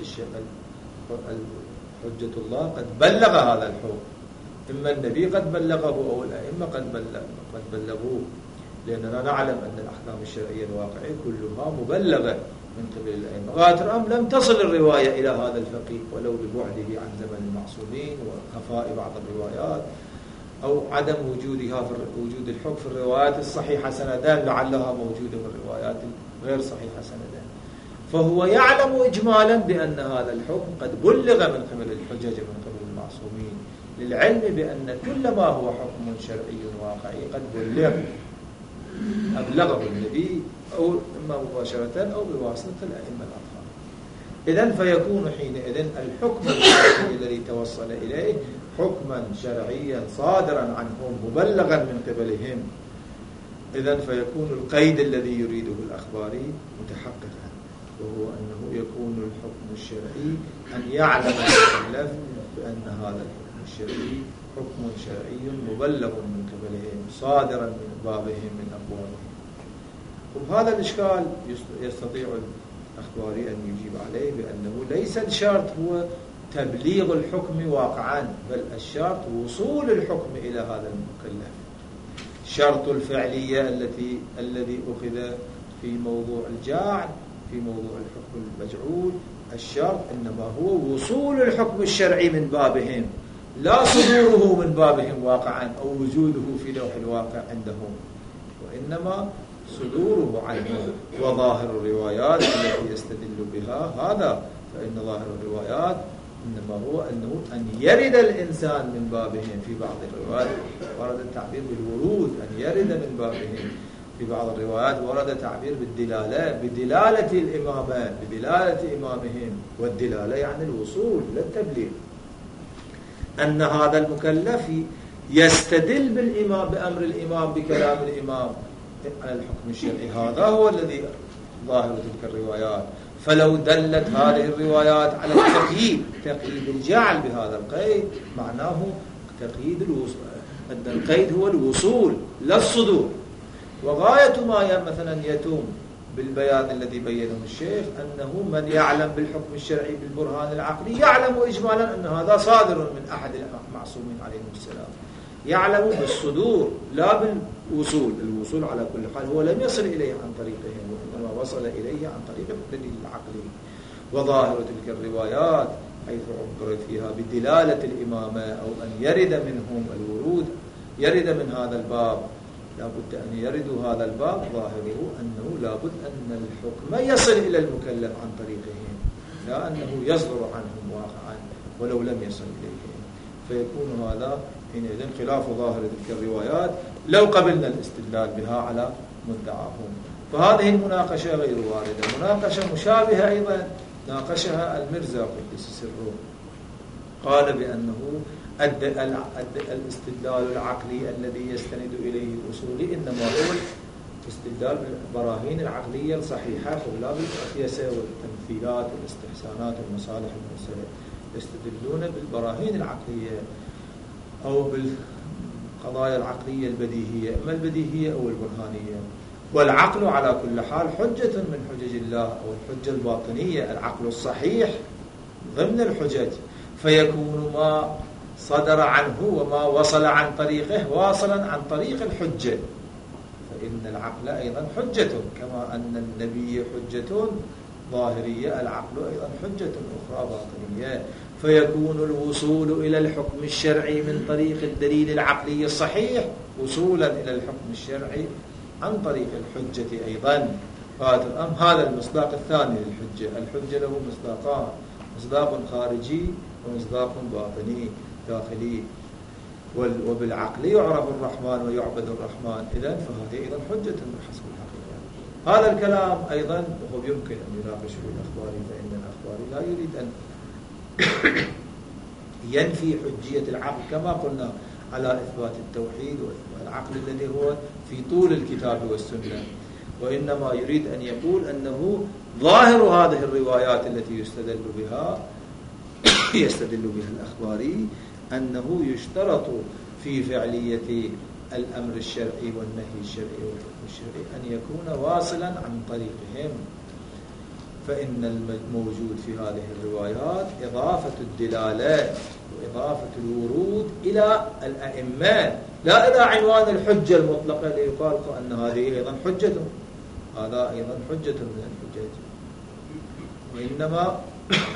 حجة الله قد بلغ هذا الحكم، إما النبي قد بلغه أو الأئمة قد بلغوه، لأننا نعلم أن الأحكام الشرعية الواقعية كلها مبلغة من قبل الأئمة. غاية الأمر لم تصل الرواية إلى هذا الفقيه ولو ببعده عن زمن المعصومين وخفاء بعض الروايات أو عدم وجود الحكم في الروايات الصحيحة سندان، لعلها موجودة في الروايات غير صحيحة سندان. فهو يعلم إجمالا بأن هذا الحكم قد بلغ من قبل الحجج من قبل المعصومين، للعلم بأن كل ما هو حكم شرعي واقعي قد بلغ أبلغه النبي أو إما مباشرة أو بواسطة الأئمة الأطهار. إذن فيكون حينئذ الحكم الشرعي الذي توصل إليه حكما شرعيا صادرا عنهم مبلغا من قبلهم. إذن فيكون القيد الذي يريده الأخباري متحققا. وهو أنه يكون الحكم الشرعي أن يعلم المكلف بأن هذا الحكم الشرعي حكم شرعي مبلغ من قبلهم صادرا من بابهم من أقوالهم. وبهذا الإشكال يستطيع الأخباري أن يجيب عليه بأنه ليس الشرط هو تبليغ الحكم واقعا، بل الشرط وصول الحكم إلى هذا المكلف. شرط الفعلية الذي أخذ في موضوع الجعل في موضوع الحكم المجعول، الشرط إنما هو وصول الحكم الشرعي من بابهم، لا صدوره من بابهم واقعا أو وجوده في لوح الواقع عندهم، وإنما صدوره عنه. وظاهر الروايات التي يستدل بها هذا، فإن ظاهر الروايات إنما هو أن يرد الإنسان من بابهم. في بعض الروايات ورد التعبير بالورود، أن يرد من بابهم. في بعض الروايات ورد تعبير بالدلالة، بدلالة الإمامة، بدلالة إمامهم، والدلالة يعني الوصول للتبليغ. أن هذا المكلف يستدل بالإمام بأمر الإمام بكلام الإمام على الحكم الشرعي، هذا هو الذي ظاهر تلك الروايات. فلو دلت هذه الروايات على التقييد، تقييد الجعل بهذا القيد، معناه تقييد الوصول، أن القيد هو الوصول لا الصدور. وغاية ما مثلا يتم بالبيان الذي بينه الشيخ أنه من يعلم بالحكم الشرعي بالبرهان العقلي يعلم إجمالا أن هذا صادر من أحد المعصومين عليهم السلام، يعلم بالصدور لا بالوصول. الوصول على كل حال هو لم يصل إليه عن طريقهم، وإنما وصل إليه عن طريق الدليل العقلي. وظاهر تلك الروايات حيث عبر فيها بدلالة الإمامة أو أن يرد منهم الورود، يرد من هذا الباب، لابد أن يردوا هذا الباب، ظاهره أنه لابد أن الحكم يصل إلى المكلف عن طريقهم، لا أنه يصدر عنهم واقعا ولو لم يصل إليهم. فيكون هذا حينئذ خلاف ظاهر تلك الروايات لو قبلنا الاستدلال بها على مدعاهم. فهذه المناقشة غير واردة. مناقشة مشابهة أيضا ناقشها المرزا قدس سره، قال بأنه الاستدلال العقلي الذي يستند إليه الأصولي إنما هو استدلال بالبراهين العقلية الصحيحة ولا بالقياس والتمثيلات والاستحسانات والمصالح المرسلة. يستدلون بالبراهين العقلية أو بالقضايا العقلية البديهية، إما البديهية أو البرهانية. والعقل على كل حال حجة من حجج الله أو الحجة الباطنية، العقل الصحيح ضمن الحجج، فيكون ما صدر عنه وما وصل عن طريقه واصلا عن طريق الحجة. فإن العقل أيضا حجة، كما أن النبي حجة ظاهرية، العقل أيضا حجة أخرى باطنية. فيكون الوصول إلى الحكم الشرعي من طريق الدليل العقلي الصحيح وصولا إلى الحكم الشرعي عن طريق الحجة أيضا. هذا المصداق الثاني للحجة. الحجة له مصداقان، مصداق خارجي ومصداق باطني داخلي. وبالعقل يعرف الرحمن ويعبد الرحمن، إذن فهذه أيضا حجة بحسب الحقيقة. هذا الكلام أيضا وهو يمكن أن يناقشه الأخباري، فإن الأخباري لا يريد أن ينفي حجية العقل كما قلنا على إثبات التوحيد والعقل الذي هو في طول الكتاب والسنة، وإنما يريد أن يقول أنه ظاهر هذه الروايات التي يستدل بها الأخباري أنه يشترط في فعلية الأمر الشرعي والنهي الشرعي والحكم الشرعي أن يكون واصلا عن طريقهم. فإن الموجود في هذه الروايات إضافة الدلالات وإضافة الورود إلى الأئمة، لا إلى عنوان الحجة المطلقة ليقال أن هذه أيضا حجة، هذا أيضا حجة من الحجج. وإنما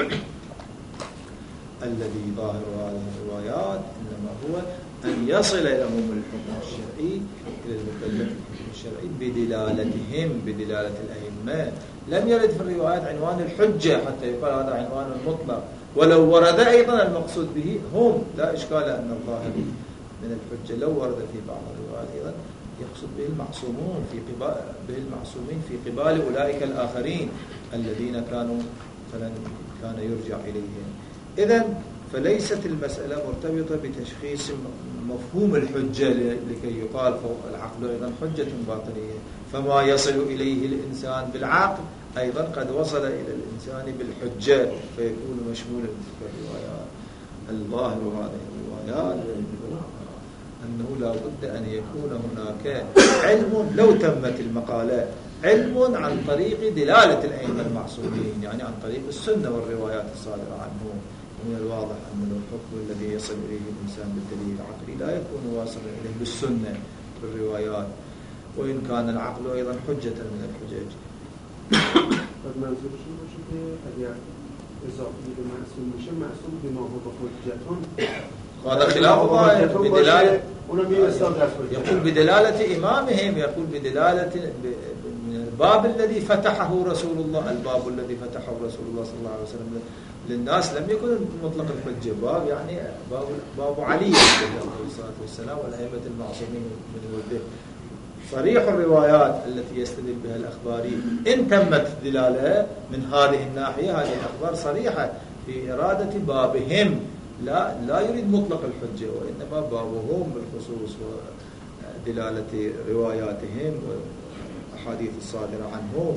الذي ظاهر هذه الروايات إنما هو أن يصل لهم الحكم الشرعي إلى المكلف الحكم الشرعي بدلالتهم، بدلالة الأئمة. لم يرد في الروايات عنوان الحجة حتى يقال هذا عنوان مطلق، ولو ورد أيضا المقصود به هم، لا إشكال أن الظاهر من الحجة لو ورد في بعض الروايات أيضا يقصد به المعصومون في قبال أولئك الآخرين الذين كان يرجع إليهم. إذن فليست المسألة مرتبطة بتشخيص مفهوم الحجة لكي يقال العقل أيضا حجة باطنية. فما يصل إليه الإنسان بالعقل أيضا قد وصل إلى الإنسان بالحجة فيكون مشمولا بتلك الروايات. الظاهر هذه الروايات أنه لا بد أن يكون هناك علم، لو تمت المقالة، علم عن طريق دلالة الأئمة المعصومين، يعني عن طريق السنة والروايات الصادرة عنهم. ومن الواضح أن الحكم الذي يصل إليه الإنسان بالدليل العقلي لا يكون واصلا إليه بالسنة بالروايات، وإن كان العقل أيضا حجة من الحجج. منظور شما باشه که اگر اضافی به معصوم میشه، معصوم بما هو حجة هذا خلاف ظاهر بدلالة، يقول بدلالة إمامهم، يقول بدلالة من الباب الذي فتحه رسول الله، الباب الذي فتحه رسول الله صلى الله عليه وسلم للناس لم يكن مطلق الحجة، باب يعني باب علي عليه الصلاة والسلام والأئمة المعصومين من ولده. صريح الروايات التي يستدل بها الأخباري إن تمت الدلالة من هذه الناحية، هذه الأخبار صريحة في إرادة بابهم، لا يريد مطلق الحجة، وإنما بابهم بالخصوص ودلالة رواياتهم والأحاديث الصادرة عنهم.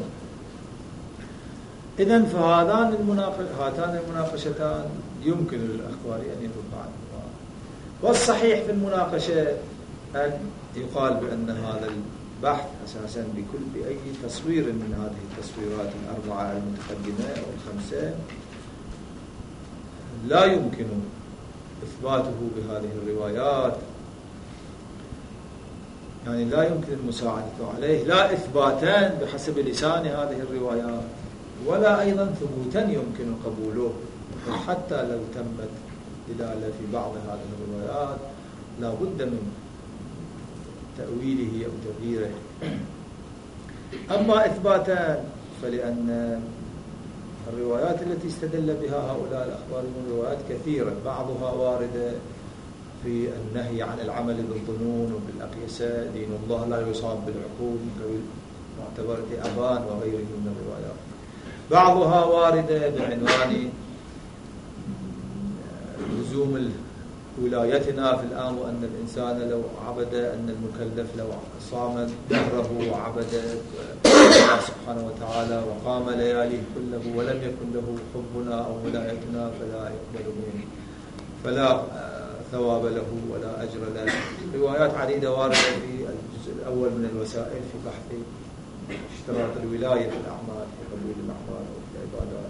إذن هاتان المناقشتان يمكن للأخباري أن يرد عنهما. والصحيح في المناقشة أن يقال بأن هذا البحث أساسا بأي تصوير من هذه التصويرات الأربعة المتقدمة أو الخمسة لا يمكن إثباته بهذه الروايات، يعني لا يمكن المساعدة عليه، لا إثباتا بحسب لسان هذه الروايات، ولا أيضا ثبوتا يمكن قبوله. حتى لو تمت دلالة في بعض هذه الروايات لا بد من تأويله أو تغييره. أما إثباتا فلأن الروايات التي استدل بها هؤلاء الأخباريون روايات كثيرة، بعضها واردة في النهي عن العمل بالظنون وبالأقيسة، دين الله لا يصاب بالعقول معتبرة أبان وغيره من الروايات، بعضها واردة بعنوان لزوم ولايتنا في الآن، وأن الإنسان لو عبد، أن المكلف لو صام دهره وعبد الله سبحانه وتعالى وقام لياليه كله ولم يكن له حبنا أو ولايتنا فلا يقبل منه، فلا ثواب له ولا أجر له. روايات عديدة واردة في الجزء الأول من الوسائل في بحث اشتراط الولاية في الأعمال، في قبول الأعمال وفي العبادات.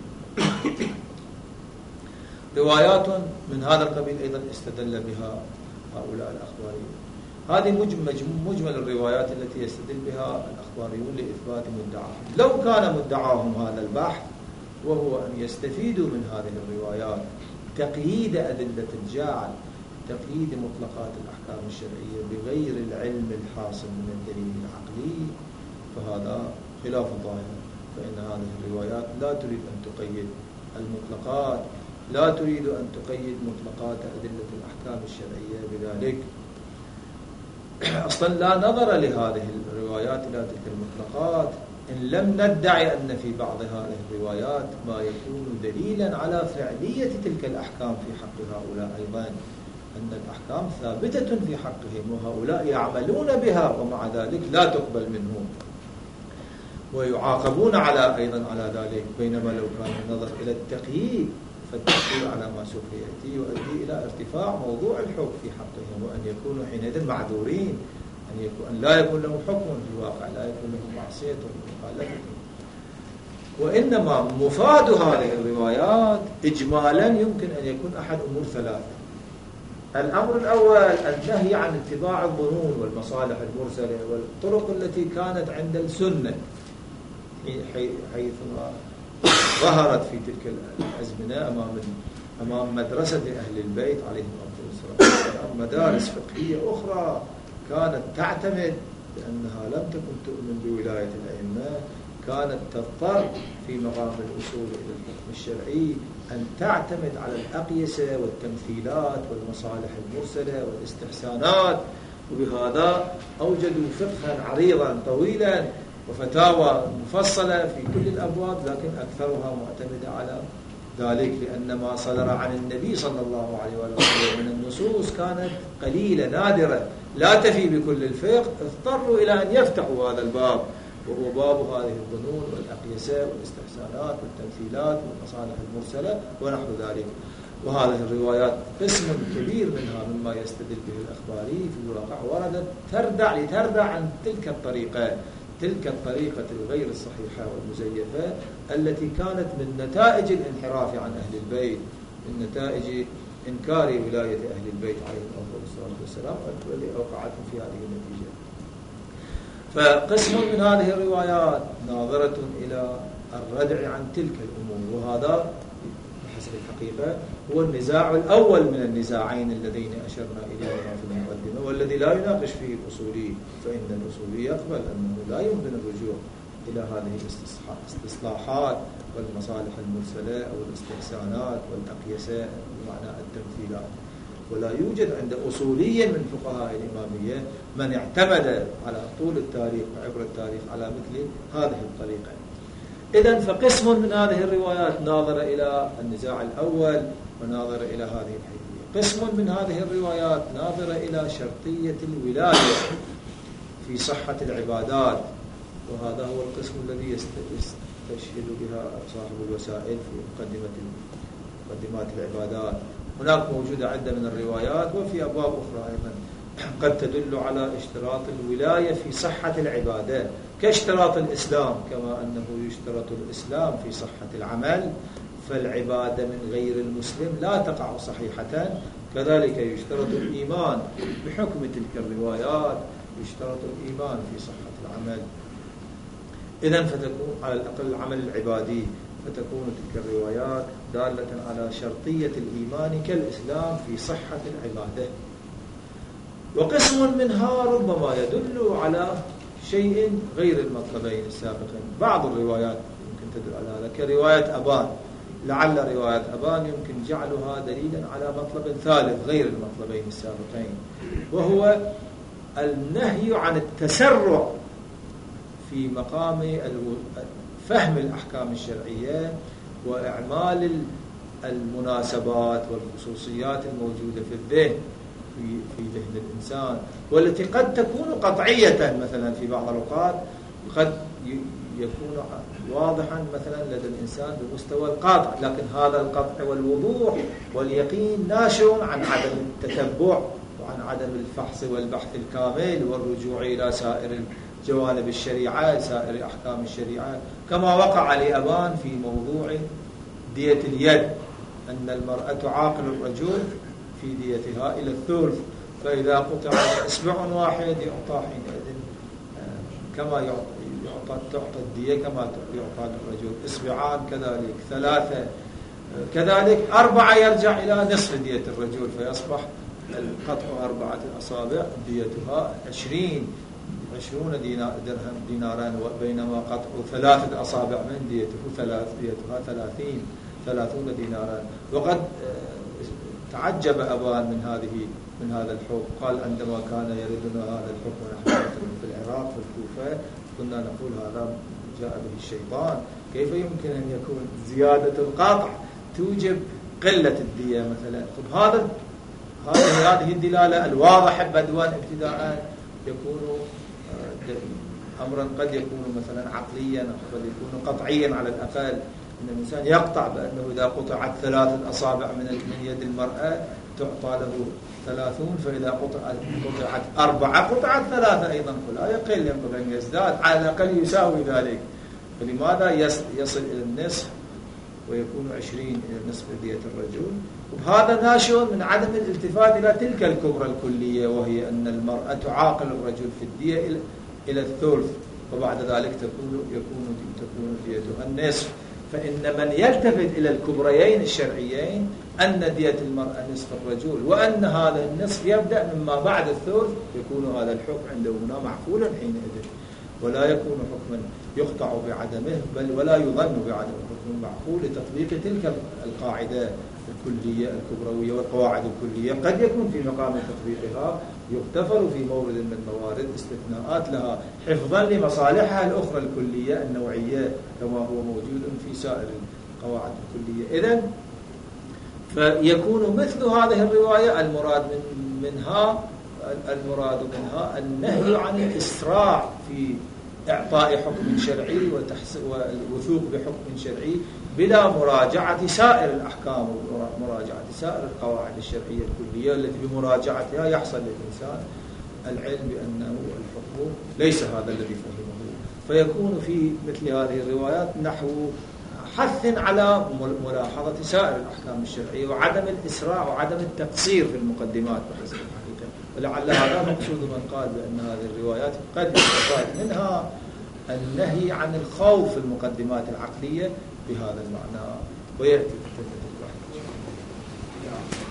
روايات من هذا القبيل أيضا استدل بها هؤلاء الأخباريون. هذه مجمل الروايات التي يستدل بها الأخباريون لإثبات مدعاهم. لو كان مدعاهم هذا البحث وهو أن يستفيدوا من هذه الروايات تقييد أدلة الجعل، تقييد مطلقات الأحكام الشرعية بغير العلم الحاصل من الدليل العقلي، فهذا خلاف الظاهر. فإن هذه الروايات لا تريد أن تقيد المطلقات، لا تريد أن تقيد مطلقات أدلة الأحكام الشرعية، بذلك أصلا لا نظر لهذه الروايات إلى تلك المطلقات إن لم ندعي أن في بعض هذه الروايات ما يكون دليلا على فعلية تلك الأحكام في حق هؤلاء، أيضا أن الأحكام ثابتة في حقهم وهؤلاء يعملون بها، ومع ذلك لا تقبل منهم ويعاقبون أيضا على ذلك. بينما لو كان النظر إلى التقييد، فالتقييد على ما سوف يأتي يؤدي إلى ارتفاع موضوع الحكم في حقهم، وأن يكونوا حينئذ معذورين، أن لا يكون لهم حكم في الواقع، لا يكون لهم معصية ومخالفة. وإنما مفاد هذه الروايات إجمالا يمكن أن يكون أحد أمور ثلاثة. الأمر الأول النهي عن اتباع الظنون والمصالح المرسلة والطرق التي كانت عند السنة حيثما ظهرت في تلك الأزمنة أمام مدرسة أهل البيت عليهم أفضل الصلاة والسلام، مدارس فقهية أخرى كانت تعتمد بأنها لم تكن تؤمن بولاية الأئمة، كانت تضطر في مقام الوصول إلى الحكم الشرعي أن تعتمد على الأقيسة والتمثيلات والمصالح المرسلة والاستحسانات، وبهذا أوجدوا فقها عريضا طويلا وفتاوى مفصلة في كل الأبواب، لكن أكثرها معتمدة على ذلك، لأن ما صدر عن النبي صلى الله عليه وسلم من النصوص كانت قليلة نادرة لا تفي بكل الفقه، اضطروا إلى أن يفتحوا هذا الباب وهو باب هذه الظنون والأقيسة والاستحسانات والتمثيلات والمصالح المرسلة ونحو ذلك. وهذه الروايات قسم كبير منها مما يستدل به الأخباري في الواقع وردت لتردع عن تلك الطريقة الغير الصحيحة والمزيفة التي كانت من نتائج الانحراف عن أهل البيت، من نتائج إنكار ولاية أهل البيت عليهم أفضل الصلاة والسلام والتي أوقعتهم في هذه النتيجة. فقسم من هذه الروايات ناظرة إلى الردع عن تلك الأمور، وهذا بحسب الحقيقة هو النزاع الأول من النزاعين اللذين أشرنا إليهما في المقدمة، والذي لا يناقش فيه الأصولي، فإن الأصولي يقبل أنه لا يمكن الرجوع إلى هذه الاستصلاحات والمصالح المرسلة أو الاستحسانات والأقيسة بمعنى التمثيلات. ولا يوجد عند أصولي من فقهاء الإمامية من اعتمد على طول التاريخ وعبر التاريخ على مثل هذه الطريقة. إذن فقسم من هذه الروايات ناظر إلى النزاع الأول وناظر إلى هذه الحيثية. قسم من هذه الروايات ناظر إلى شرطية الولاية في صحة العبادات، وهذا هو القسم الذي يستشهد بها صاحب الوسائل في مقدمات العبادات. هناك موجودة عدة من الروايات وفي أبواب أخرى أيضا قد تدل على اشتراط الولاية في صحة العبادة كاشتراط الإسلام، كما أنه يشترط الإسلام في صحة العمل، فالعبادة من غير المسلم لا تقع صحيحة. كذلك يشترط الإيمان بحكم تلك الروايات، يشترط الإيمان في صحة العمل. إذن فتكون على الأقل العمل العبادي، فتكون تلك الروايات دالة على شرطية الإيمان كالإسلام في صحة العبادة. وقسم منها ربما يدل على شيء غير المطلبين السابقين. بعض الروايات يمكن تدل على هذا كرواية أبان، لعل رواية أبان يمكن جعلها دليلا على مطلب ثالث غير المطلبين السابقين، وهو النهي عن التسرع في مقام فهم الأحكام الشرعية وإعمال المناسبات والخصوصيات الموجودة في الذهن في ذهن الإنسان، والتي قد تكون قطعية مثلا في بعض الأوقات، قد يكون واضحا مثلا لدى الإنسان بمستوى القاطع، لكن هذا القطع والوضوح واليقين ناشئ عن عدم التتبع وعن عدم الفحص والبحث الكامل والرجوع إلى سائر جوانب الشريعة، سائر أحكام الشريعة، كما وقع لأبان في موضوع دية اليد، أن المرأة تعاقل الرجل في ديتها إلى الثلث، فإذا قطع إصبع واحد يعطى حينئذ كما تعطى الدية كما يعطى الرجل، إصبعان كذلك، 3 كذلك، 4 يرجع إلى نصف دية الرجل، فيصبح القطع 4 أصابع ديتها 20 ديناران، بينما قطع 3 أصابع من ديتها 30 ديناران. وقد تعجب أبان من هذا الحكم، قال عندما كان يردنا هذا الحكم نحن في العراق في الكوفة كنا نقول هذا جاء به الشيطان، كيف يمكن أن يكون زيادة القطع توجب قلة الدية مثلا؟ هذه الدلالة الواضحة بدوا ابتداء يكون أمرا قد يكون مثلا عقليا، قد يكون قطعيا على الأقل، أن الإنسان يقطع بأنه إذا قطعت 3 أصابع من يد المرأة تعطى له 30، فإذا قطعت 4 قطعت 3 أيضا، فلا يقل، ينبغي أن يزداد، على الأقل يساوي ذلك. فلماذا يصل إلى النصف ويكون 20 إلى نصف دية الرجل؟ وهذا ناشئ من عدم الالتفات إلى تلك الكبرى الكلية، وهي أن المرأة تعاقل الرجل في الدية إلى الثلث، وبعد ذلك تكون ديتها النصف. فإن من يلتفت إلى الكبريين الشرعيين أن دية المرأة نصف الرجل، وأن هذا النصف يبدأ مما بعد الثلث، يكون هذا الحكم عنده هنا معفولا حينئذ، ولا يكون حكما يقطع بعدمه، بل ولا يظن بعدم حكم معقول لتطبيق تلك القاعدة الكلية الكبروية والقواعد الكلية. قد يكون في مقام تطبيقها يغتفر في مورد من موارد استثناءات لها حفظا لمصالحها الأخرى الكلية النوعية، كما هو موجود في سائر القواعد الكلية. إذن فيكون مثل هذه الرواية المراد منها النهي عن الإسراع في إعطاء حكم شرعي والوثوق بحكم شرعي بلا مراجعة سائر الأحكام ومراجعة سائر القواعد الشرعية الكلية التي بمراجعتها يحصل للإنسان العلم بأنه الحكم ليس هذا الذي فهمه، فيكون في مثل هذه الروايات نحو حث على ملاحظة سائر الأحكام الشرعية وعدم الإسراع وعدم التقصير في المقدمات بحسب الحقيقة. ولعل هذا مقصود من قال بأن هذه الروايات قد يستفاد منها النهي عن الخوض في المقدمات العقلية بهذا المعنى، ويأتي في الواحد.